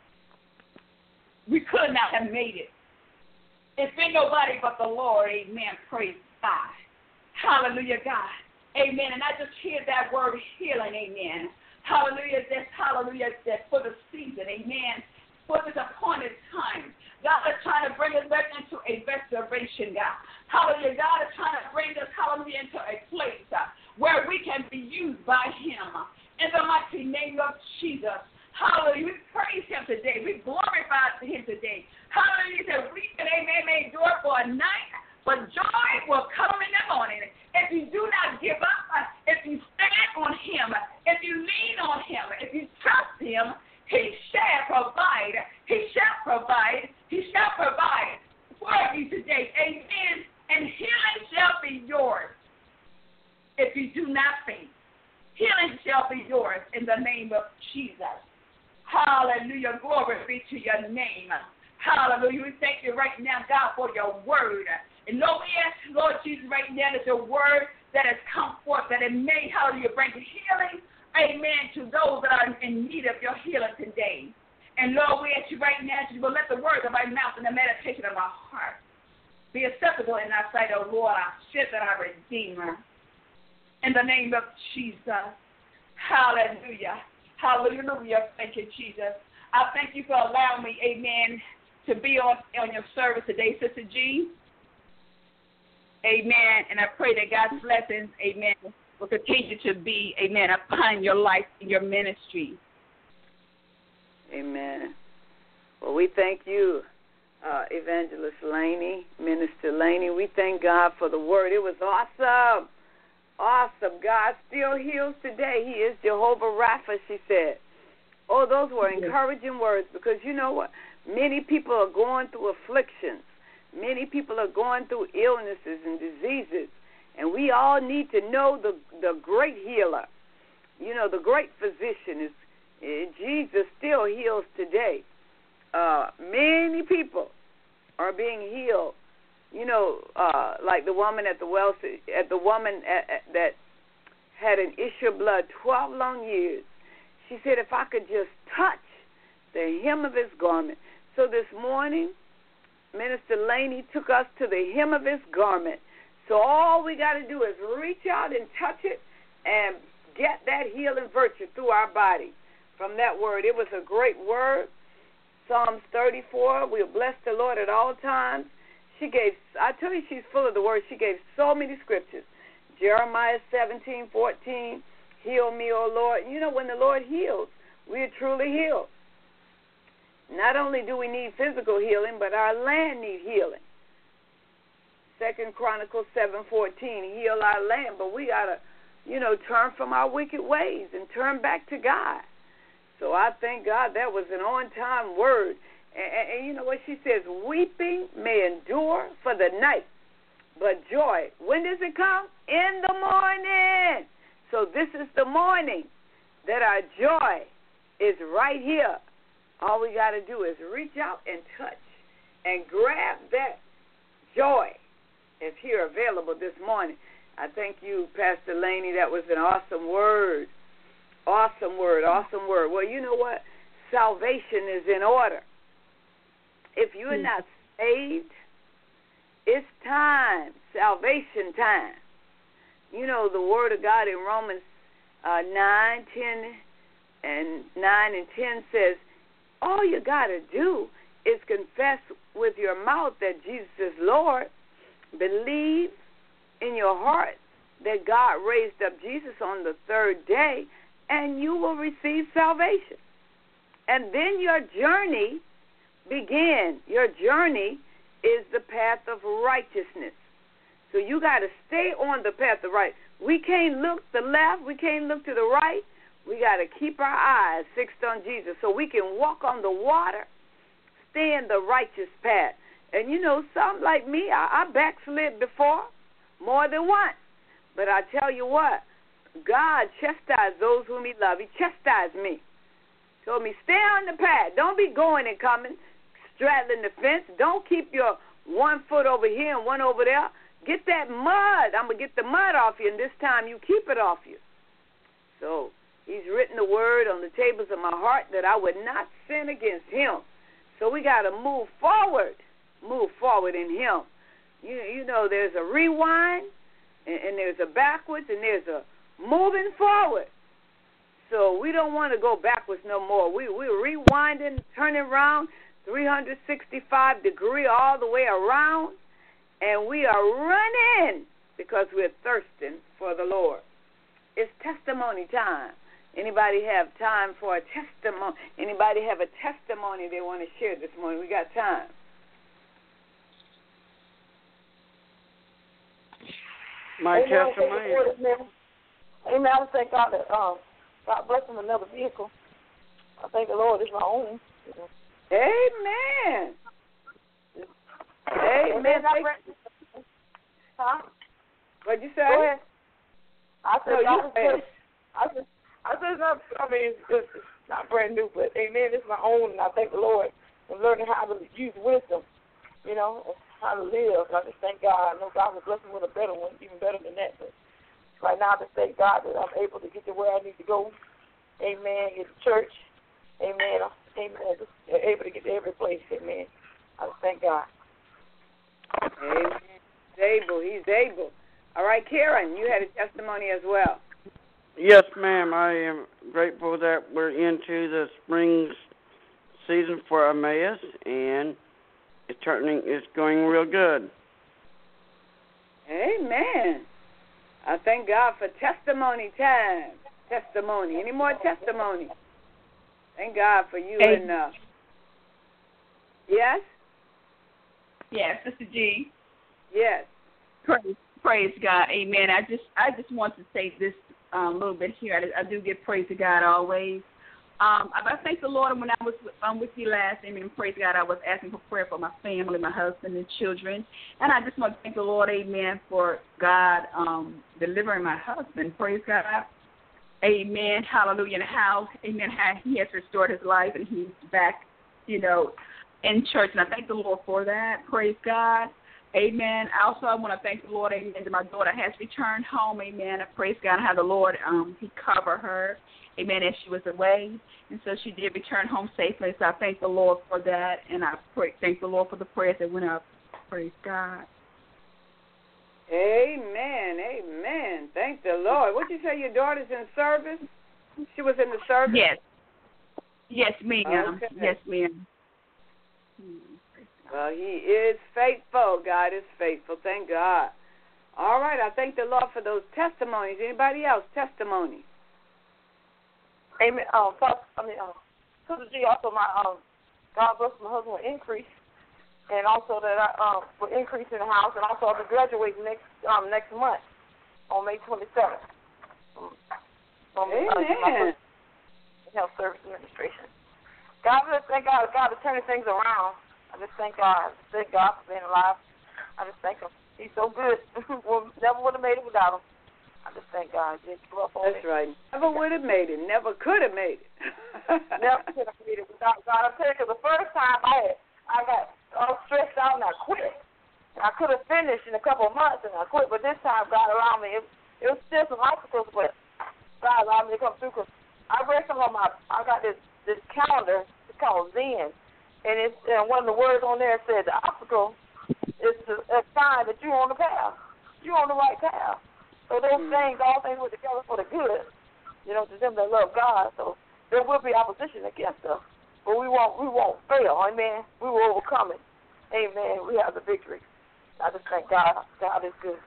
we could not have made it. It's been nobody but the Lord, amen. Praise God. Hallelujah, God. Amen. And I just hear that word healing, amen. Hallelujah, that's for the season, amen. For this appointed time. God is trying to bring us back into a restoration, God. Hallelujah. God is trying to bring us, hallelujah, into a place where we can be used by him. In the mighty name of Jesus. Hallelujah. We praise him today. We glorify him today. Hallelujah. That weeping, amen, may endure for a night, but joy will come in the morning. If you do not give up, if you stand on him, if you lean on him, if you trust him, he shall provide. He shall provide. He shall provide for you today. Amen. And healing shall be yours if you do not faint. Healing shall be yours in the name of Jesus. Hallelujah. Glory be to your name. Hallelujah. We thank you right now, God, for your word. And Lord, we ask, Lord Jesus, right now that your word that has come forth, that it may, hallelujah, bring healing, amen, to those that are in need of your healing today. And Lord, we ask you right now that you will let the words of my mouth and the meditation of my heart be acceptable in thy sight, O Lord, our strength and our Redeemer. In the name of Jesus. Hallelujah. Hallelujah. Thank you, Jesus. I thank you for allowing me, amen, to be on your service today, Sister G. Amen. And I pray that God's blessings, amen, will continue to be, amen, upon your life and your ministry. Amen. Well, we thank you, Evangelist Laney, Minister Laney. We thank God for the word. It was awesome. Awesome. God still heals today. He is Jehovah Rapha, she said. Oh, those were encouraging words, because you know what? Many people are going through afflictions. Many people are going through illnesses and diseases, and we all need to know the great healer. You know, the great physician is Jesus still heals today. Many people are being healed. You know, like the woman at the well, that had an issue of blood 12 long years. She said, if I could just touch the hem of his garment. So this morning, Minister Laney took us to the hem of his garment. So all we got to do is reach out and touch it and get that healing virtue through our body from that word. It was a great word. Psalms 34, we'll bless the Lord at all times. I tell you, she's full of the word. She gave so many scriptures. Jeremiah 17:14, heal me, O Lord. You know, when the Lord heals, we are truly healed. Not only do we need physical healing, but our land needs healing. 2 Chronicles 7:14, heal our land. But we got to, turn from our wicked ways and turn back to God. So I thank God that was an on-time word. And you know what she says? Weeping may endure for the night, but joy, when does it come? In the morning. So this is the morning that our joy is right here. All we got to do is reach out and touch and grab that joy. It's here available this morning. I thank you, Pastor Laney. That was an awesome word. Awesome word, awesome word. Well, you know what? Salvation is in order. If you are not saved, it's time, salvation time. You know, the word of God in Romans 9 and 10 says, all you got to do is confess with your mouth that Jesus is Lord, believe in your heart that God raised up Jesus on the third day, and you will receive salvation. And then your journey begins. Your journey is the path of righteousness. So you got to stay on the path of right. We can't look to the left. We can't look to the right. We got to keep our eyes fixed on Jesus so we can walk on the water, stay in the righteous path. And, some like me, I backslid before more than once. But I tell you what, God chastised those whom he loved. He chastised me. Told me, stay on the path. Don't be going and coming, straddling the fence. Don't keep your one foot over here and one over there. Get that mud. I'm going to get the mud off you, and this time you keep it off you. So he's written the word on the tables of my heart that I would not sin against him. So we got to move forward in him. You know, there's a rewind, and there's a backwards, and there's a moving forward. So we don't want to go backwards no more. We're rewinding, turning around 365 degrees all the way around, and we are running because we're thirsting for the Lord. It's testimony time. Anybody have time for a testimony? Anybody have a testimony they want to share this morning? We got time. My testimony. Amen. I thank God that God bless him another vehicle. I thank the Lord it's my own. Amen. Amen. Huh? What'd you say? Go ahead. I said, it's not brand new, but amen, it's my own, and I thank the Lord. I'm learning how to use wisdom, how to live. I just thank God. I know God will bless me with a better one, even better than that. But right now, I just thank God that I'm able to get to where I need to go. Amen. Get to church. Amen. Amen. Just able to get to every place. Amen. I just thank God. Amen. He's able. He's able. All right, Karen, you had a testimony as well. Yes, ma'am. I am grateful that we're into the spring season for Emmaus, and it's going real good. Amen. I thank God for testimony time. Testimony. Any more testimony? Thank God for you. Amen. And yes? Yes, Sister G. Yes. Praise God. Amen. I just want to say this a little bit here. I do give praise to God always. I thank the Lord when I was with you last. Amen. Praise God. I was asking for prayer for my family, my husband, and children. And I just want to thank the Lord, amen, for God delivering my husband. Praise God. Amen. Hallelujah. And how, amen, how he has restored his life and he's back, in church. And I thank the Lord for that. Praise God. Amen. Also, I want to thank the Lord, amen, that my daughter has returned home. Amen. I praise God and how the Lord, he covered her. Amen, as she was away. And so she did return home safely. So I thank the Lord for that. And I thank the Lord for the prayers that went up. Praise God. Amen. Amen. Thank the Lord. What did you say, your daughter's in service? She was in the service? Yes. Yes, ma'am. Okay. Yes, ma'am. Well, he is faithful. God is faithful. Thank God. All right. I thank the Lord for those testimonies. Anybody else? Testimonies? Amen. Sister G, also my God bless my husband with increase, and also that I with increase in the house, and also I'll be graduating next month on May 27th. Amen. Health Service Administration. God bless. Thank God. God is turning things around. I just thank God. Thank God for being alive. I just thank Him. He's so good. Never would have made it without Him. I just thank God. That's right. Never would have made it. Never could have made it. Never could have made it without God. I tell you, the first time I got all stressed out and I quit. And I could have finished in a couple of months and I quit, but this time God allowed me. It was still some obstacles, but God allowed me to come through. Because I read some of I got this calendar. It's called Zen, and one of the words on there said the obstacle is a sign that you're on the path. You're on the right path. So those things, all things work together for the good, to them that love God. So there will be opposition against us, but we won't fail. Amen. We will overcome it. Amen. We have the victory. I just thank God. God is good.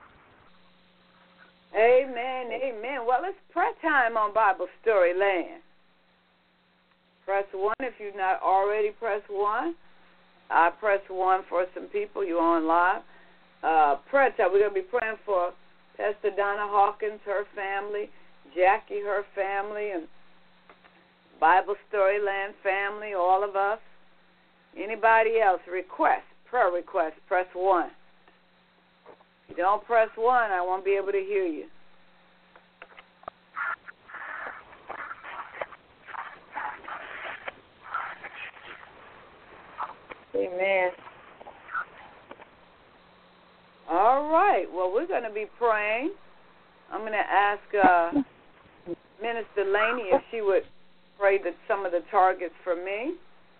Amen. Amen. Well, it's prayer time on Bible Story Land. Press 1 if you've not already pressed 1. I press 1 for some people. You're on live. Prayer time. We're going to be praying for Pastor Donna Hawkins, her family, Jackie, her family, and Bible Storyland family, all of us. Anybody else? Prayer request, press 1. If you don't press 1, I won't be able to hear you. Amen. All right. Well, we're going to be praying. I'm going to ask Minister Laney if she would pray some of the targets for me.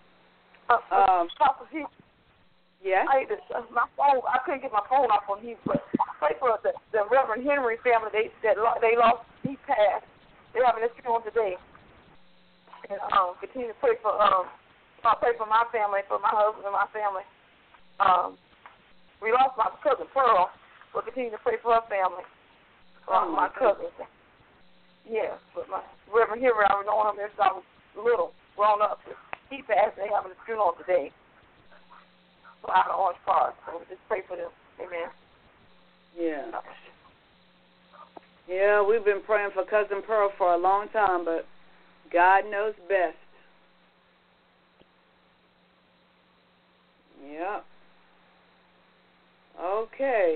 Yes? My phone, I couldn't get my phone off on him, but pray for the Reverend Henry family. They lost, he passed. They're having a funeral today. And continue to pray for I pray for my family, for my husband and my family. We lost my cousin Pearl. We'll continue to pray for her family. My cousins. Yeah, but my Reverend Henry, I was knowing him since I was little, grown up. He passed. They having a funeral today. So out of Orange Park. So we just pray for them. Amen. Yeah. Yeah, we've been praying for Cousin Pearl for a long time, but God knows best. Yep. Okay.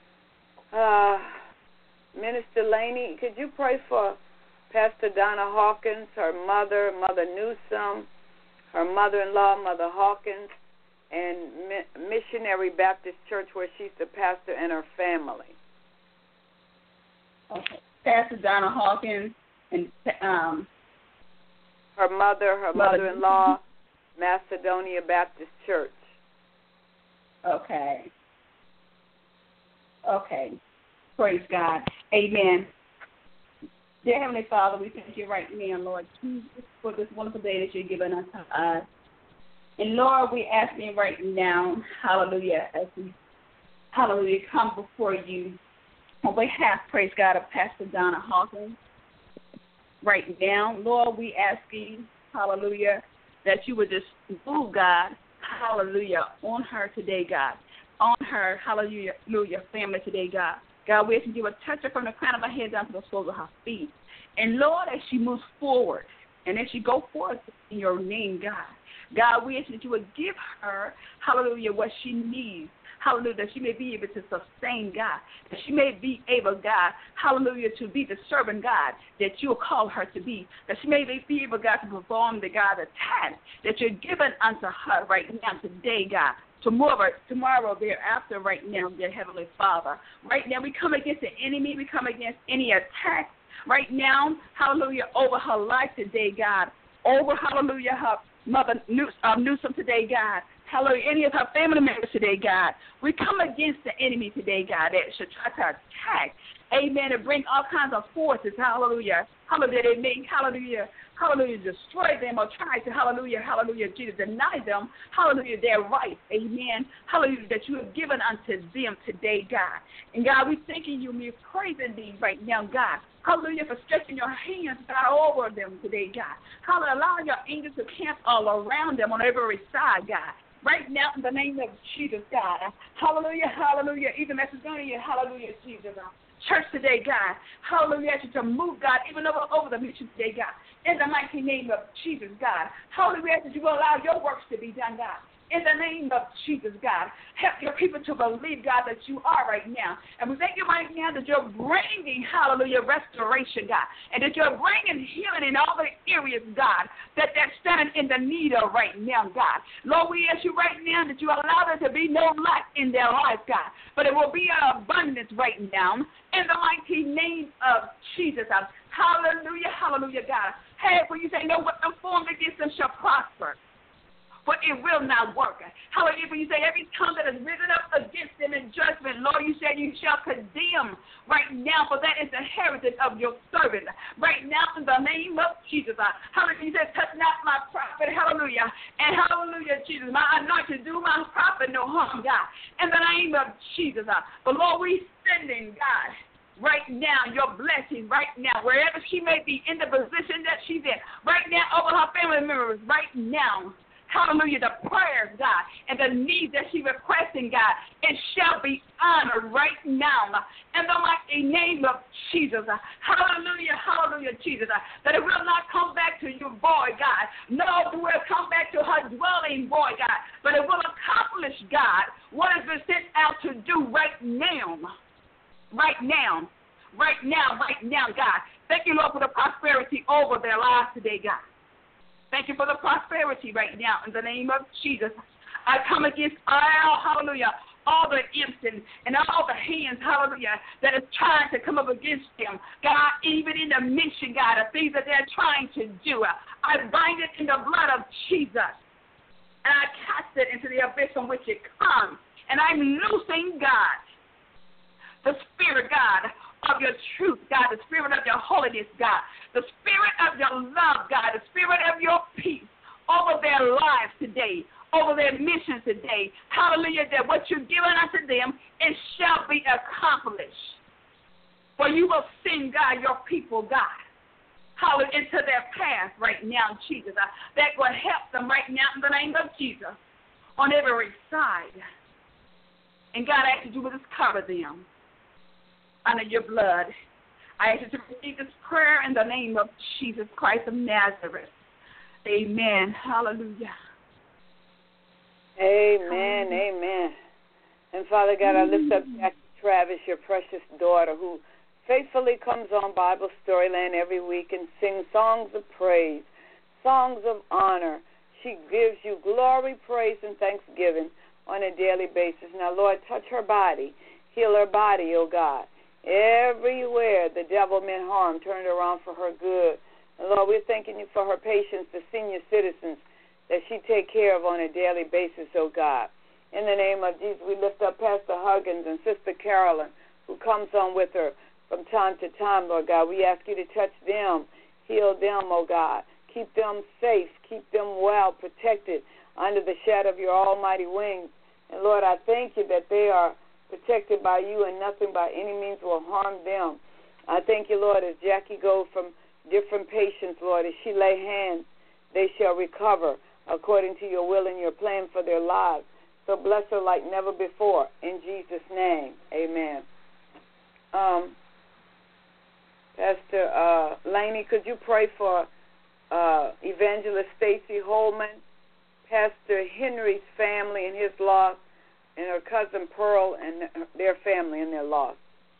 Minister Laney, could you pray for Pastor Donna Hawkins, her mother, Mother Newsom, her mother-in-law, Mother Hawkins, and Missionary Baptist Church, where she's the pastor, and her family. Okay. Pastor Donna Hawkins and her mother-in-law, Macedonia Baptist Church. Okay. Okay. Praise God. Amen. Dear Heavenly Father, we thank you right now, Lord Jesus, for this wonderful day that you're giving us. And Lord, we ask you right now, hallelujah, as we, hallelujah, come before you on behalf, praise God, of Pastor Donna Hawkins. Right now, Lord, we ask you, hallelujah, that you would just move, God, hallelujah, on her today, God, on her, hallelujah, family today, God. God, we ask you would touch her from the crown of her head down to the soles of her feet. And, Lord, as she moves forward and as she goes forth in your name, God, God, we ask that you would give her, hallelujah, what she needs. Hallelujah, that she may be able to sustain, God, that she may be able, God, hallelujah, to be the servant, God, that you'll call her to be, that she may be able, God, to perform the, God, the task that you're given unto her right now today, God. Tomorrow, thereafter, right now, dear Heavenly Father. Right now, we come against the enemy. We come against any attack right now, hallelujah, over her life today, God. Over, hallelujah, her mother Newsom today, God. Hallelujah, any of her family members today, God. We come against the enemy today, God, that should try to attack, amen, and bring all kinds of forces, hallelujah, hallelujah, they may, hallelujah, destroy them or try to, hallelujah, Jesus, deny them, hallelujah, their rights, amen, hallelujah, that you have given unto them today, God. And God, we thanking you and we're praising thee right now, God. Hallelujah, for stretching your hands, God, over them today, God. Hallelujah, allowing your angels to camp all around them on every side, God. Right now, in the name of Jesus, God. Hallelujah, even Macedonia, hallelujah, Jesus. Church today, God. Hallelujah, to move, God, even over the mission today, God. In the mighty name of Jesus, God. Hallelujah, that you will allow your works to be done, God. In the name of Jesus, God, help your people to believe, God, that you are right now. And we thank you right now that you're bringing, hallelujah, restoration, God, and that you're bringing healing in all the areas, God, that they're standing in the need of right now, God. Lord, we ask you right now that you allow there to be no lack in their life, God, but it will be an abundance right now. In the mighty name of Jesus, hallelujah, God. Hey, when you say no weapon formed against them shall prosper, but it will not work. Hallelujah, when you say every tongue that has risen up against them in judgment, Lord, you said you shall condemn right now, for that is the heritage of your servant. Right now, in the name of Jesus, hallelujah, you said, touch not my prophet, hallelujah, and hallelujah, Jesus, my anointed, do my prophet no harm, God, in the name of Jesus. But Lord, we sending, God, right now, your blessing right now, wherever she may be in the position that she's in, right now, over her family members, right now. Hallelujah, the prayers, God, and the needs that she's requesting, God, it shall be honored right now in the mighty name of Jesus. Hallelujah, Jesus, that it will not come back to you, boy, God. No, it will come back to her dwelling, boy, God, but it will accomplish, God, what has been sent out to do right now. Right now, God. Thank you, Lord, for the prosperity over their lives today, God. Thank you for the prosperity right now in the name of Jesus. I come against all the imps and all the hands, hallelujah, that is trying to come up against them. God, even in the mission, God, the things that they're trying to do, I bind it in the blood of Jesus. And I cast it into the abyss from which it comes. And I'm loosing, God, the Spirit, God, of your truth, God, the Spirit of your holiness, God, the Spirit of your love, God, the Spirit of your peace over their lives today, over their missions today. Hallelujah, that what you've given unto them, it shall be accomplished. For you will send, God, your people, God, hallelujah, into their path right now, Jesus, that will help them right now in the name of Jesus on every side. And God, I ask you to just cover them under your blood. I ask you to receive this prayer in the name of Jesus Christ of Nazareth. Amen. Hallelujah. Amen. Amen. And Father God, I lift up Jackie Travis, your precious daughter, who faithfully comes on Bible Storyland every week and sings songs of praise, songs of honor. she gives you glory, praise, and thanksgiving on a daily basis. Now, Lord, touch her body. Heal her body, oh God. Everywhere the devil meant harm, turn it around for her good. And Lord, we're thanking you for her patience, the senior citizens that she take care of on a daily basis, oh God. In the name of Jesus, we lift up Pastor Huggins and Sister Carolyn, who comes on with her from time to time, Lord God. We ask you to touch them, heal them, oh God. Keep them safe, keep them well protected under the shadow of your almighty wings. And Lord, I thank you that they are protected by you and nothing by any means will harm them. I thank you, Lord, as Jackie goes from different patients, Lord, as she lay hands, they shall recover according to your will and your plan for their lives. So bless her like never before. In Jesus' name, amen. Pastor Laney, could you pray for Evangelist Stacy Holman, Pastor Henry's family and his loss, and her cousin Pearl and their family and their loss?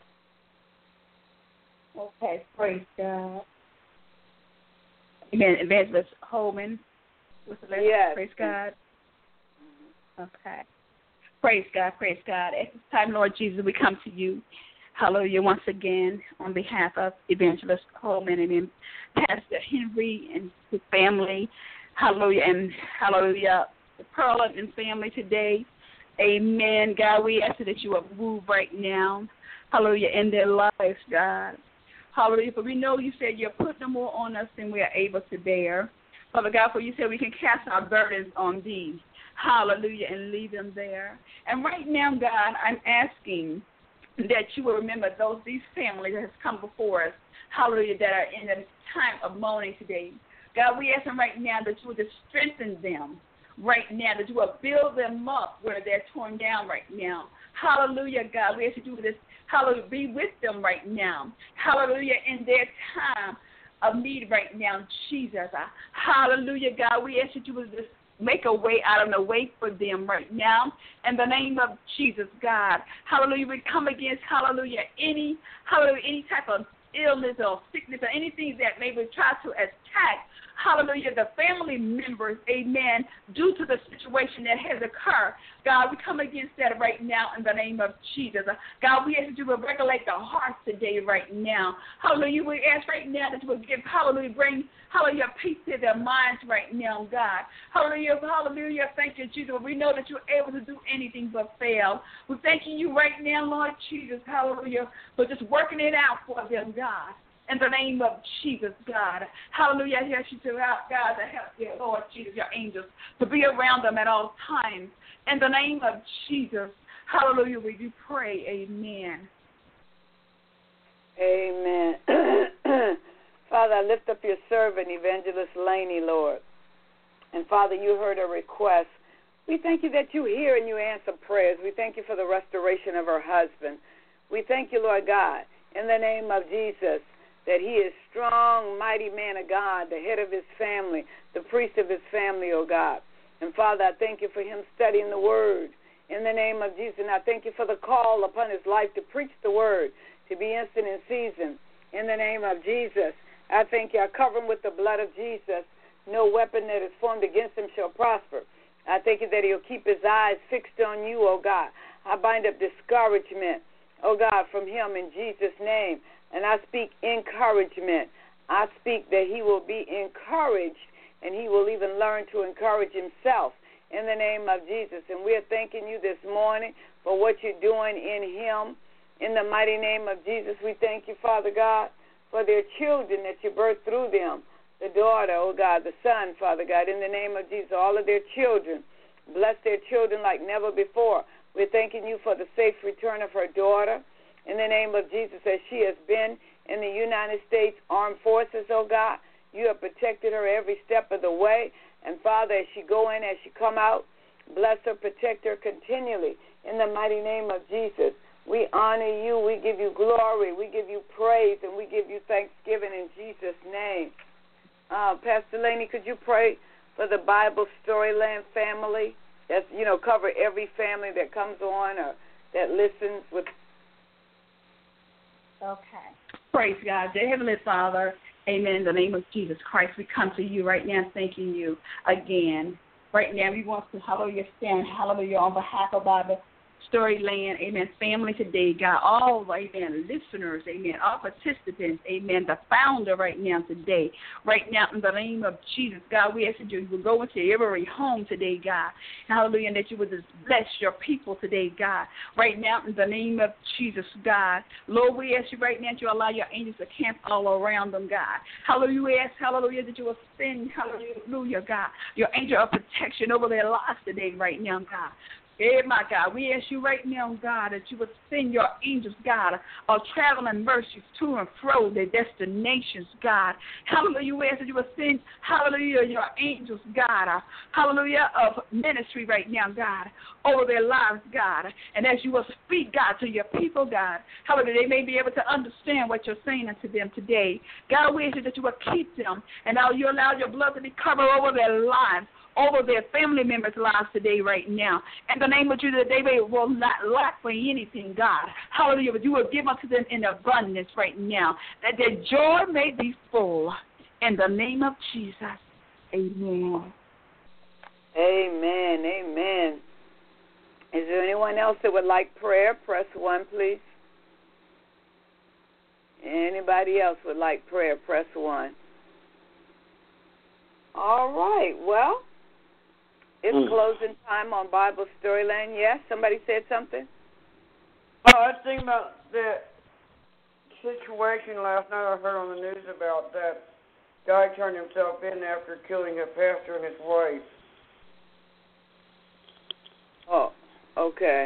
Okay, praise God. Amen. Evangelist Holman. What's the last? Yes. Praise God. Okay. Praise God, praise God. At this time, Lord Jesus, we come to you. Hallelujah, once again, on behalf of Evangelist Holman and Pastor Henry and his family. Hallelujah, and hallelujah, the Pearl and family today. Amen. God, we ask that you will move right now. Hallelujah, in their lives, God. Hallelujah, for we know you said you're putting more on us than we are able to bear. Father God, for you said we can cast our burdens on thee. Hallelujah, and leave them there. And right now, God, I'm asking that you will remember these families that have come before us, hallelujah, that are in a time of mourning today. God, we ask them right now that you will just strengthen them right now, that you will build them up where they're torn down right now. Hallelujah, God, we ask you to do this. Hallelujah, be with them right now. Hallelujah, in their time of need right now, Jesus. Hallelujah, God, we ask that you will just make a way out of the way for them right now. In the name of Jesus, God. Hallelujah. We come against, hallelujah, any type of illness or sickness or anything that maybe try to attack, hallelujah, the family members, amen, due to the situation that has occurred. God, we come against that right now in the name of Jesus. God, we ask that you will regulate the hearts today right now. Hallelujah. We ask right now that you will give, hallelujah, bring, hallelujah, peace to their minds right now, God. Hallelujah, hallelujah. Thank you, Jesus. We know that you're able to do anything but fail. We're thanking you right now, Lord Jesus, hallelujah, for just working it out for them, God. In the name of Jesus, God. Hallelujah. I ask you to help, God, to help your Lord Jesus, your angels, to be around them at all times. In the name of Jesus, hallelujah, we do pray. Amen. Amen. Father, I lift up your servant, Evangelist Laney, Lord. And Father, you heard her request. We thank you that you hear and you answer prayers. We thank you for the restoration of her husband. We thank you, Lord God, in the name of Jesus, that he is strong, mighty man of God, the head of his family, the priest of his family, oh God. And Father, I thank you for him studying the word in the name of Jesus. And I thank you for the call upon his life to preach the word, to be instant in season in the name of Jesus. I thank you. I cover him with the blood of Jesus. No weapon that is formed against him shall prosper. I thank you that he'll keep his eyes fixed on you, oh God. I bind up discouragement, oh God, from him in Jesus' name. And I speak encouragement. I speak that he will be encouraged and he will even learn to encourage himself in the name of Jesus. And we're thanking you this morning for what you're doing in him. In the mighty name of Jesus, we thank you, Father God, for their children that you birthed through them, the daughter, oh God, the son, Father God, in the name of Jesus, all of their children. Bless their children like never before. We're thanking you for the safe return of her daughter. In the name of Jesus, as she has been in the United States Armed Forces, oh God, you have protected her every step of the way. And Father, as she go in, as she come out, bless her, protect her continually. In the mighty name of Jesus, we honor you, we give you glory, we give you praise, and we give you thanksgiving in Jesus' name. Pastor Laney, could you pray for the Bible Storyland family? That's, cover every family that comes on or that listens with. Okay. Praise God. Dear Heavenly Father, Amen. In the name of Jesus Christ, we come to you right now thanking you again. Right now, we want to, hallelujah, stand, hallelujah, on behalf of Bible Storyland, amen, family today, God, all, amen, listeners, amen, all participants, amen, the founder right now today, right now in the name of Jesus, God, we ask that you will go into every home today, God, hallelujah, and that you would just bless your people today, God, right now in the name of Jesus, God, Lord, we ask you right now that you allow your angels to camp all around them, God, hallelujah, we ask, hallelujah, that you will send, hallelujah, God, your angel of protection over their lives today, right now, God. Hey, my God, we ask you right now, God, that you would send your angels, God, of traveling mercies to and fro their destinations, God. Hallelujah, we ask that you would send, hallelujah, your angels, God, hallelujah, of ministry right now, God, over their lives, God. And as you will speak, God, to your people, God, hallelujah, they may be able to understand what you're saying unto them today. God, we ask you that you will keep them, and now you allow your blood to be covered over their lives, over their family members' lives today right now. In the name of Jesus, they will not lack for anything, God. Hallelujah. But you will give unto them in abundance right now, that their joy may be full. In the name of Jesus, amen. Amen, amen. Is there anyone else that would like prayer? Press 1, please. Anybody else would like prayer? Press 1. All right, well, it's closing time on Bible Storyland. Yes? Somebody said something? Oh, I was thinking about the situation last night I heard on the news about that guy turned himself in after killing a pastor and his wife. Oh, okay.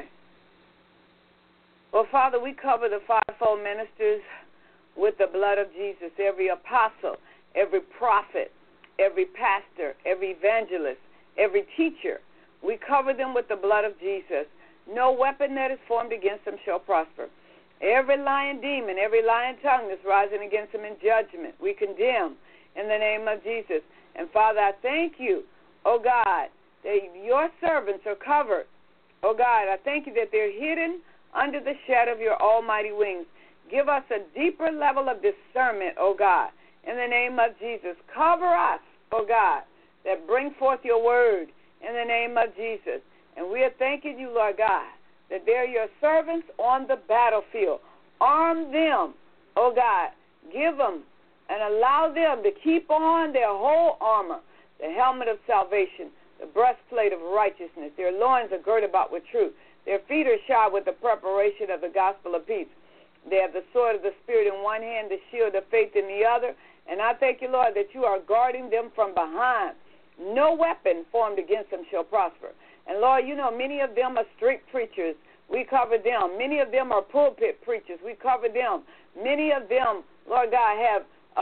Well, Father, we cover the fivefold ministers with the blood of Jesus, every apostle, every prophet, every pastor, every evangelist, every teacher. We cover them with the blood of Jesus. No weapon that is formed against them shall prosper. Every lying demon, every lying tongue that's rising against them in judgment, we condemn in the name of Jesus. And Father, I thank you, oh God, that your servants are covered. Oh God, I thank you that they're hidden under the shadow of your almighty wings. Give us a deeper level of discernment, oh God, in the name of Jesus. Cover us, oh God, that bring forth your word in the name of Jesus. And we are thanking you, Lord God, that they're your servants on the battlefield. Arm them, oh God. Give them and allow them to keep on their whole armor, the helmet of salvation, the breastplate of righteousness. Their loins are girded about with truth. Their feet are shod with the preparation of the gospel of peace. They have the sword of the Spirit in one hand, the shield of faith in the other. And I thank you, Lord, that you are guarding them from behind. No weapon formed against them shall prosper. And, Lord, you know, many of them are street preachers. We cover them. Many of them are pulpit preachers. We cover them. Many of them, Lord God, have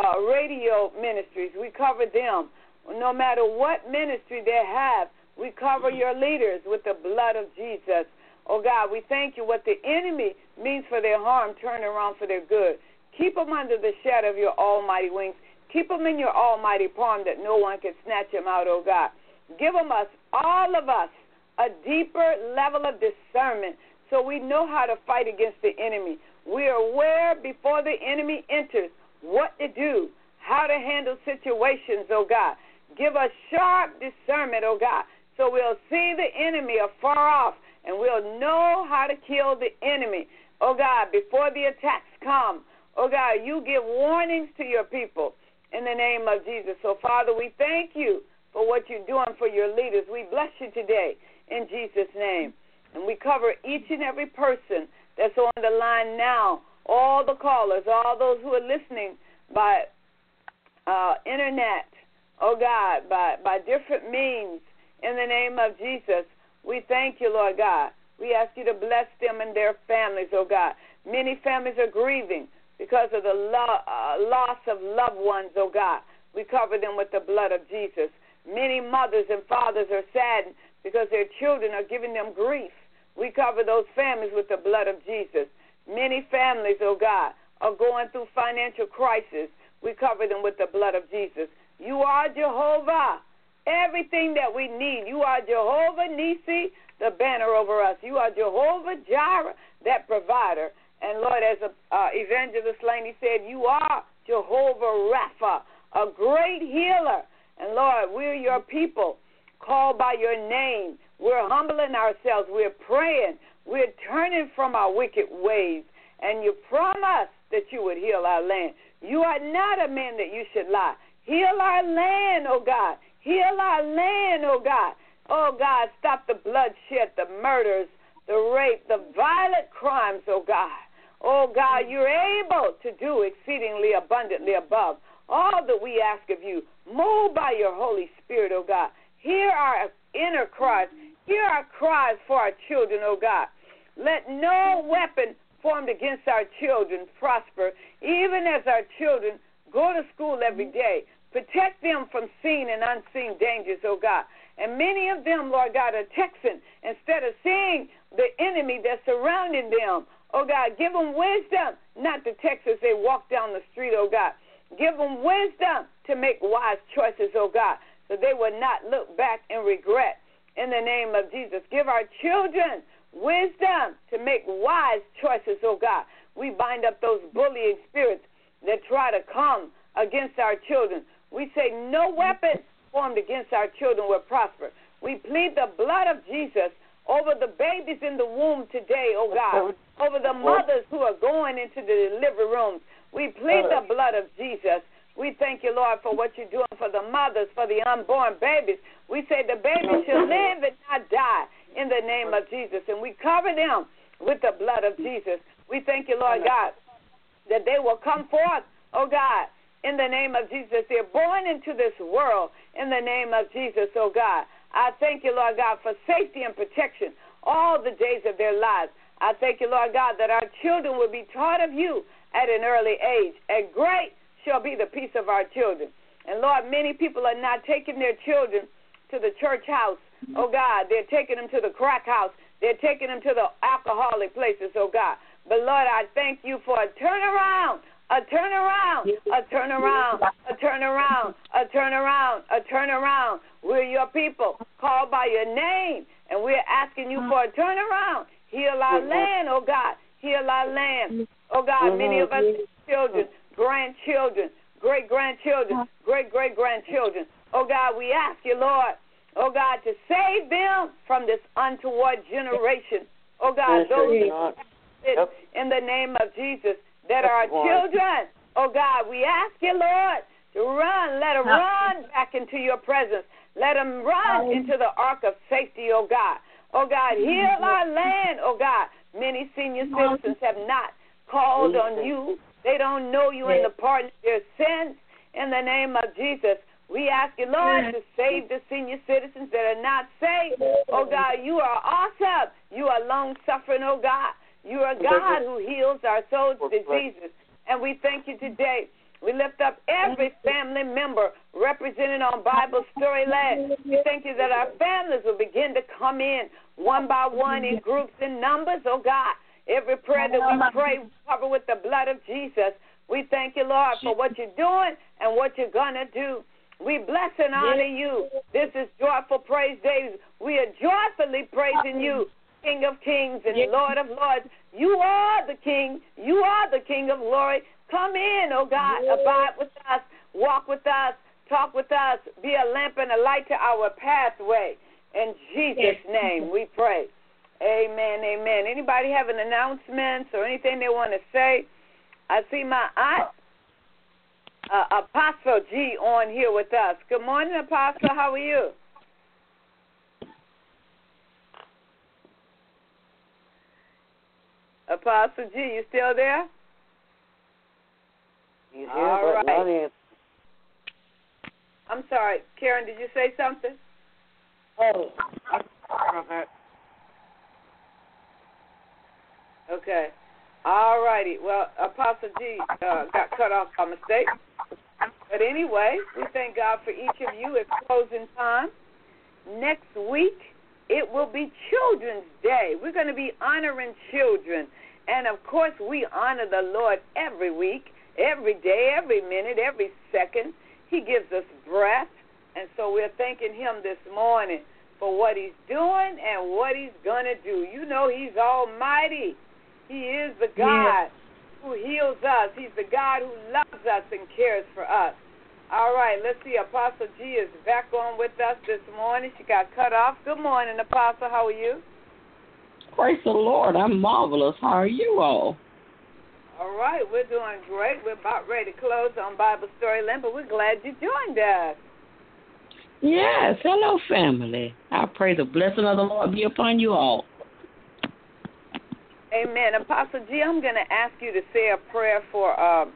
radio ministries. We cover them. No matter what ministry they have, we cover your leaders with the blood of Jesus. Oh, God, we thank you. What the enemy means for their harm, turn around for their good. Keep them under the shadow of your almighty wings. Keep them in your almighty palm that no one can snatch them out, oh God. Give them all of us, a deeper level of discernment so we know how to fight against the enemy. We are aware before the enemy enters what to do, how to handle situations, oh God. Give us sharp discernment, oh God, so we'll see the enemy afar off and we'll know how to kill the enemy, oh God, before the attacks come. Oh God, you give warnings to your people in the name of Jesus. So, Father, we thank you for what you're doing for your leaders. We bless you today in Jesus' name. And we cover each and every person that's on the line now, all the callers, all those who are listening by internet, oh God, by different means, in the name of Jesus. We thank you, Lord God. We ask you to bless them and their families, oh God. Many families are grieving because of the loss of loved ones, oh God. We cover them with the blood of Jesus. Many mothers and fathers are saddened because their children are giving them grief. We cover those families with the blood of Jesus. Many families, oh God, are going through financial crisis. We cover them with the blood of Jesus. You are Jehovah, everything that we need. You are Jehovah Nisi, the banner over us. You are Jehovah Jireh, that provider. And, Lord, as Evangelist Laney said, you are Jehovah Rapha, a great healer. And, Lord, we're your people, called by your name. We're humbling ourselves. We're praying. We're turning from our wicked ways. And you promised that you would heal our land. You are not a man that you should lie. Heal our land, oh God. Heal our land, oh God. Oh God, stop the bloodshed, the murders, the rape, the violent crimes, oh God. Oh God, you're able to do exceedingly abundantly above all that we ask of you. Move by your Holy Spirit, oh God. Hear our inner cries. Hear our cries for our children, oh God. Let no weapon formed against our children prosper, even as our children go to school every day. Protect them from seen and unseen dangers, oh God. And many of them, Lord God, are texting instead of seeing the enemy that's surrounding them. Oh God, give them wisdom not to text as they walk down the street, oh God. Give them wisdom to make wise choices, oh God, so they will not look back and regret. In the name of Jesus, give our children wisdom to make wise choices, oh God. We bind up those bullying spirits that try to come against our children. We say no weapon formed against our children will prosper. We plead the blood of Jesus over the babies in the womb today, oh God, over the mothers who are going into the delivery rooms. We plead the blood of Jesus. We thank you, Lord, for what you're doing for the mothers, for the unborn babies. We say the babies shall live and not die in the name of Jesus, and we cover them with the blood of Jesus. We thank you, Lord God, that they will come forth, oh God, in the name of Jesus. They're born into this world in the name of Jesus, oh God. I thank you, Lord God, for safety and protection all the days of their lives. I thank you, Lord God, that our children will be taught of you at an early age, and great shall be the peace of our children. And, Lord, many people are not taking their children to the church house, oh God. They're taking them to the crack house. They're taking them to the alcoholic places, oh God. But, Lord, I thank you for a turnaround. A turnaround, a turnaround, a turnaround, a turnaround, a turnaround. We're your people, called by your name, and we're asking you for a turnaround. Heal our land, oh God. Heal our land. Oh God, many of us children, grandchildren, great-grandchildren, great-great-grandchildren. Oh God, we ask you, Lord, oh God, to save them from this untoward generation. Oh God, those in the name of Jesus that are our children. Oh God, we ask you, Lord, to run. Let them run back into your presence. Let them run into the ark of safety, oh God. Oh God, heal our land, oh God. Many senior citizens have not called on you. They don't know you in the pardon of their sins. In the name of Jesus, we ask you, Lord, to save the senior citizens that are not saved. Oh God, you are awesome. You are long-suffering, oh God. You are God who heals our soul's diseases. And we thank you today. We lift up every family member represented on Bible Storyland. We thank you that our families will begin to come in one by one in groups and numbers, oh God. Every prayer that we pray, we cover with the blood of Jesus. We thank you, Lord, for what you're doing and what you're going to do. We bless and honor you. This is Joyful Praise Days. We are joyfully praising you, King of Kings and Lord of Lords. You are the King. You are the King of glory. Come in, oh God. Abide with us. Walk with us. Talk with us. Be a lamp and a light to our pathway. In Jesus' name we pray. Amen, amen. Anybody have an announcement or anything they want to say? I see my aunt, Apostle G, on here with us. Good morning, Apostle. How are you? Apostle G, you still there? He's here, all but right. not in. I'm sorry. Karen, did you say something? Oh, Okay. All righty. Well, Apostle G got cut off by mistake. But anyway, we thank God for each of you. It's closing time. Next week, it will be Children's Day. We're going to be honoring children. And, of course, we honor the Lord every week, every day, every minute, every second. He gives us breath. And so we're thanking him this morning for what he's doing and what he's going to do. You know he's almighty. He is the God who heals us. He's the God who loves us and cares for us. All right, let's see. Apostle G is back on with us this morning. She got cut off. Good morning, Apostle. How are you? Praise the Lord. I'm marvelous. How are you all? All right, we're doing great. We're about ready to close on Bible Story Land, but we're glad you joined us. Yes. Hello, family. I pray the blessing of the Lord be upon you all. Amen. Apostle G, I'm going to ask you to say a prayer for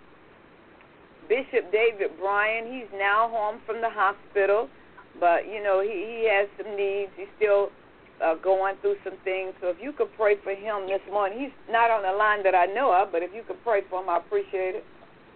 Bishop David Bryan. He's now home from the hospital, but, you know, he has some needs. He's still going through some things. So if you could pray for him this morning. He's not on the line that I know of, but if you could pray for him, I appreciate it.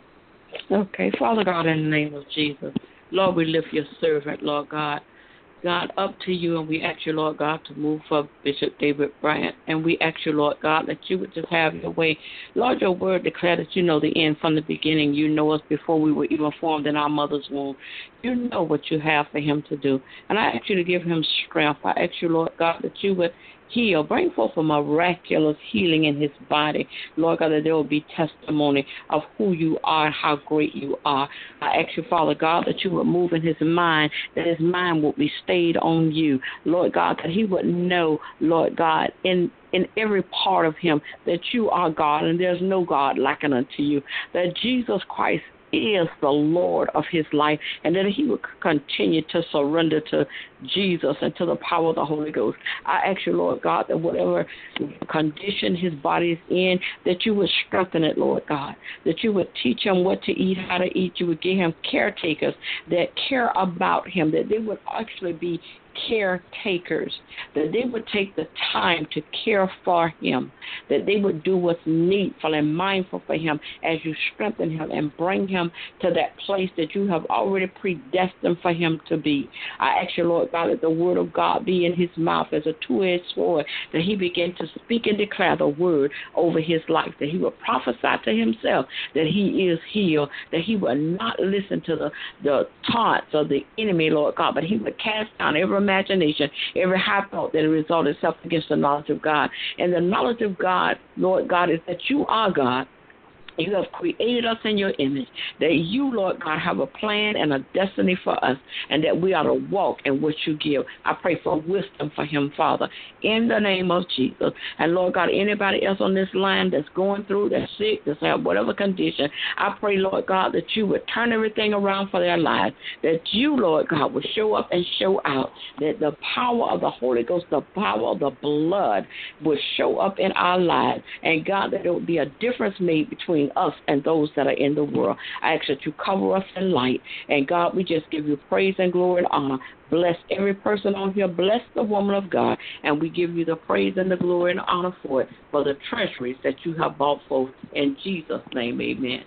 Okay. Father God, in the name of Jesus, Lord, we lift your servant, Lord God. God, up to you, and we ask you, Lord God, to move for Bishop David Bryant. And we ask you, Lord God, that you would just have your way. Lord, your word declared that you know the end from the beginning. You know us before we were even formed in our mother's womb. You know what you have for him to do. And I ask you to give him strength. I ask you, Lord God, that you would heal. Bring forth a miraculous healing in his body. Lord God, that there will be testimony of who you are and how great you are. I ask you, Father God, that you would move in his mind, that his mind will be stayed on you. Lord God, that he would know, Lord God, in every part of him that you are God and there's no God likened unto you, that Jesus Christ is the Lord of his life, and that he would continue to surrender to Jesus and to the power of the Holy Ghost. I ask you, Lord God, that whatever condition his body is in, that you would strengthen it, Lord God, that you would teach him what to eat, how to eat. You would give him caretakers that care about him, that they would actually be caretakers, that they would take the time to care for him, that they would do what's needful and mindful for him as you strengthen him and bring him to that place that you have already predestined for him to be. I ask you, Lord God, that the word of God be in his mouth as a two-edged sword, that he begin to speak and declare the word over his life, that he will prophesy to himself that he is healed, that he will not listen to the taunts of the enemy, Lord God, but he would cast down every imagination, every high thought that result itself against the knowledge of God. And the knowledge of God, Lord God, is that you are God. You have created us in your image, that you, Lord God, have a plan and a destiny for us, and that we are to walk in what you give. I pray for wisdom for him, Father, in the name of Jesus. And, Lord God, anybody else on this line that's going through, that's sick, that's have whatever condition, I pray, Lord God, that you would turn everything around for their lives, that you, Lord God, would show up and show out, that the power of the Holy Ghost, the power of the blood would show up in our lives, and, God, that there would be a difference made between us and those that are in the world. I ask that you cover us in light. And God, we just give you praise and glory and honor. Bless every person on here. Bless the woman of God. And we give you the praise and the glory and honor for it, for the treasuries that you have brought forth. In Jesus' name, amen.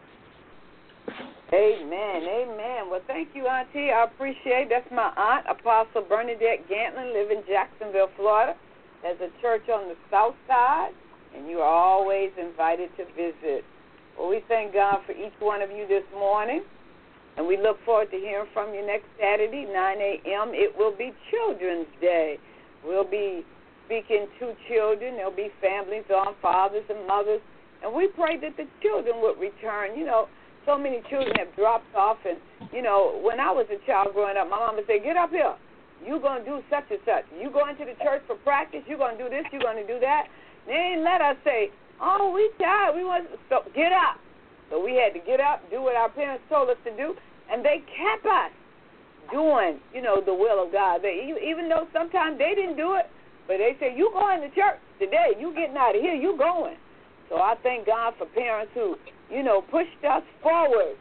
Amen. Amen. Well, thank you, Auntie. I appreciate it. That's my aunt, Apostle Bernadette Gantlin, live in Jacksonville, Florida. There's a church on the south side, and you are always invited to visit. Well, we thank God for each one of you this morning, and we look forward to hearing from you next Saturday, 9 a.m. It will be Children's Day. We'll be speaking to children. There'll be families on, fathers and mothers, and we pray that the children would return. You know, so many children have dropped off, and, you know, when I was a child growing up, my mom would say, get up here. You're going to do such and such. You go into the church for practice. You're going to do this. You're going to do that. They ain't let us say, oh, we tired. We want to get up. So we had to get up, do what our parents told us to do, and they kept us doing, you know, the will of God. Even though sometimes they didn't do it, but they said, you going to church today. You getting out of here. You going. So I thank God for parents who, you know, pushed us forward.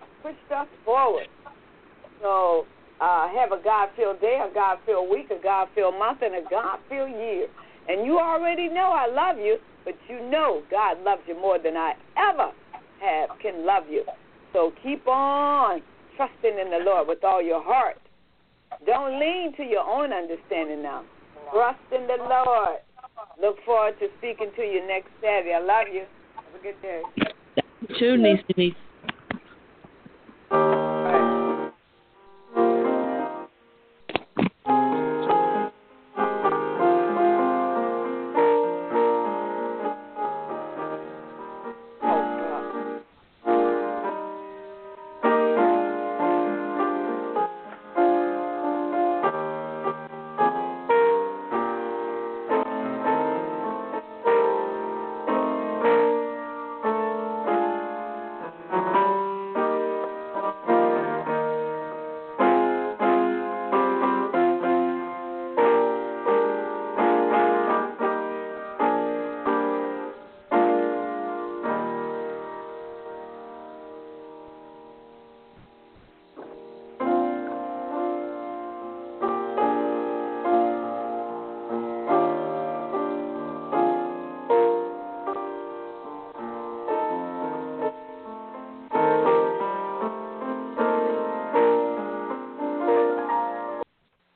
So have a God-filled day, a God-filled week, a God-filled month, and a God-filled year. And you already know I love you, but you know God loves you more than I ever can love you. So keep on trusting in the Lord with all your heart. Don't lean to your own understanding now. Trust in the Lord. Look forward to speaking to you next Saturday. I love you. Have a good day. You too, Niece.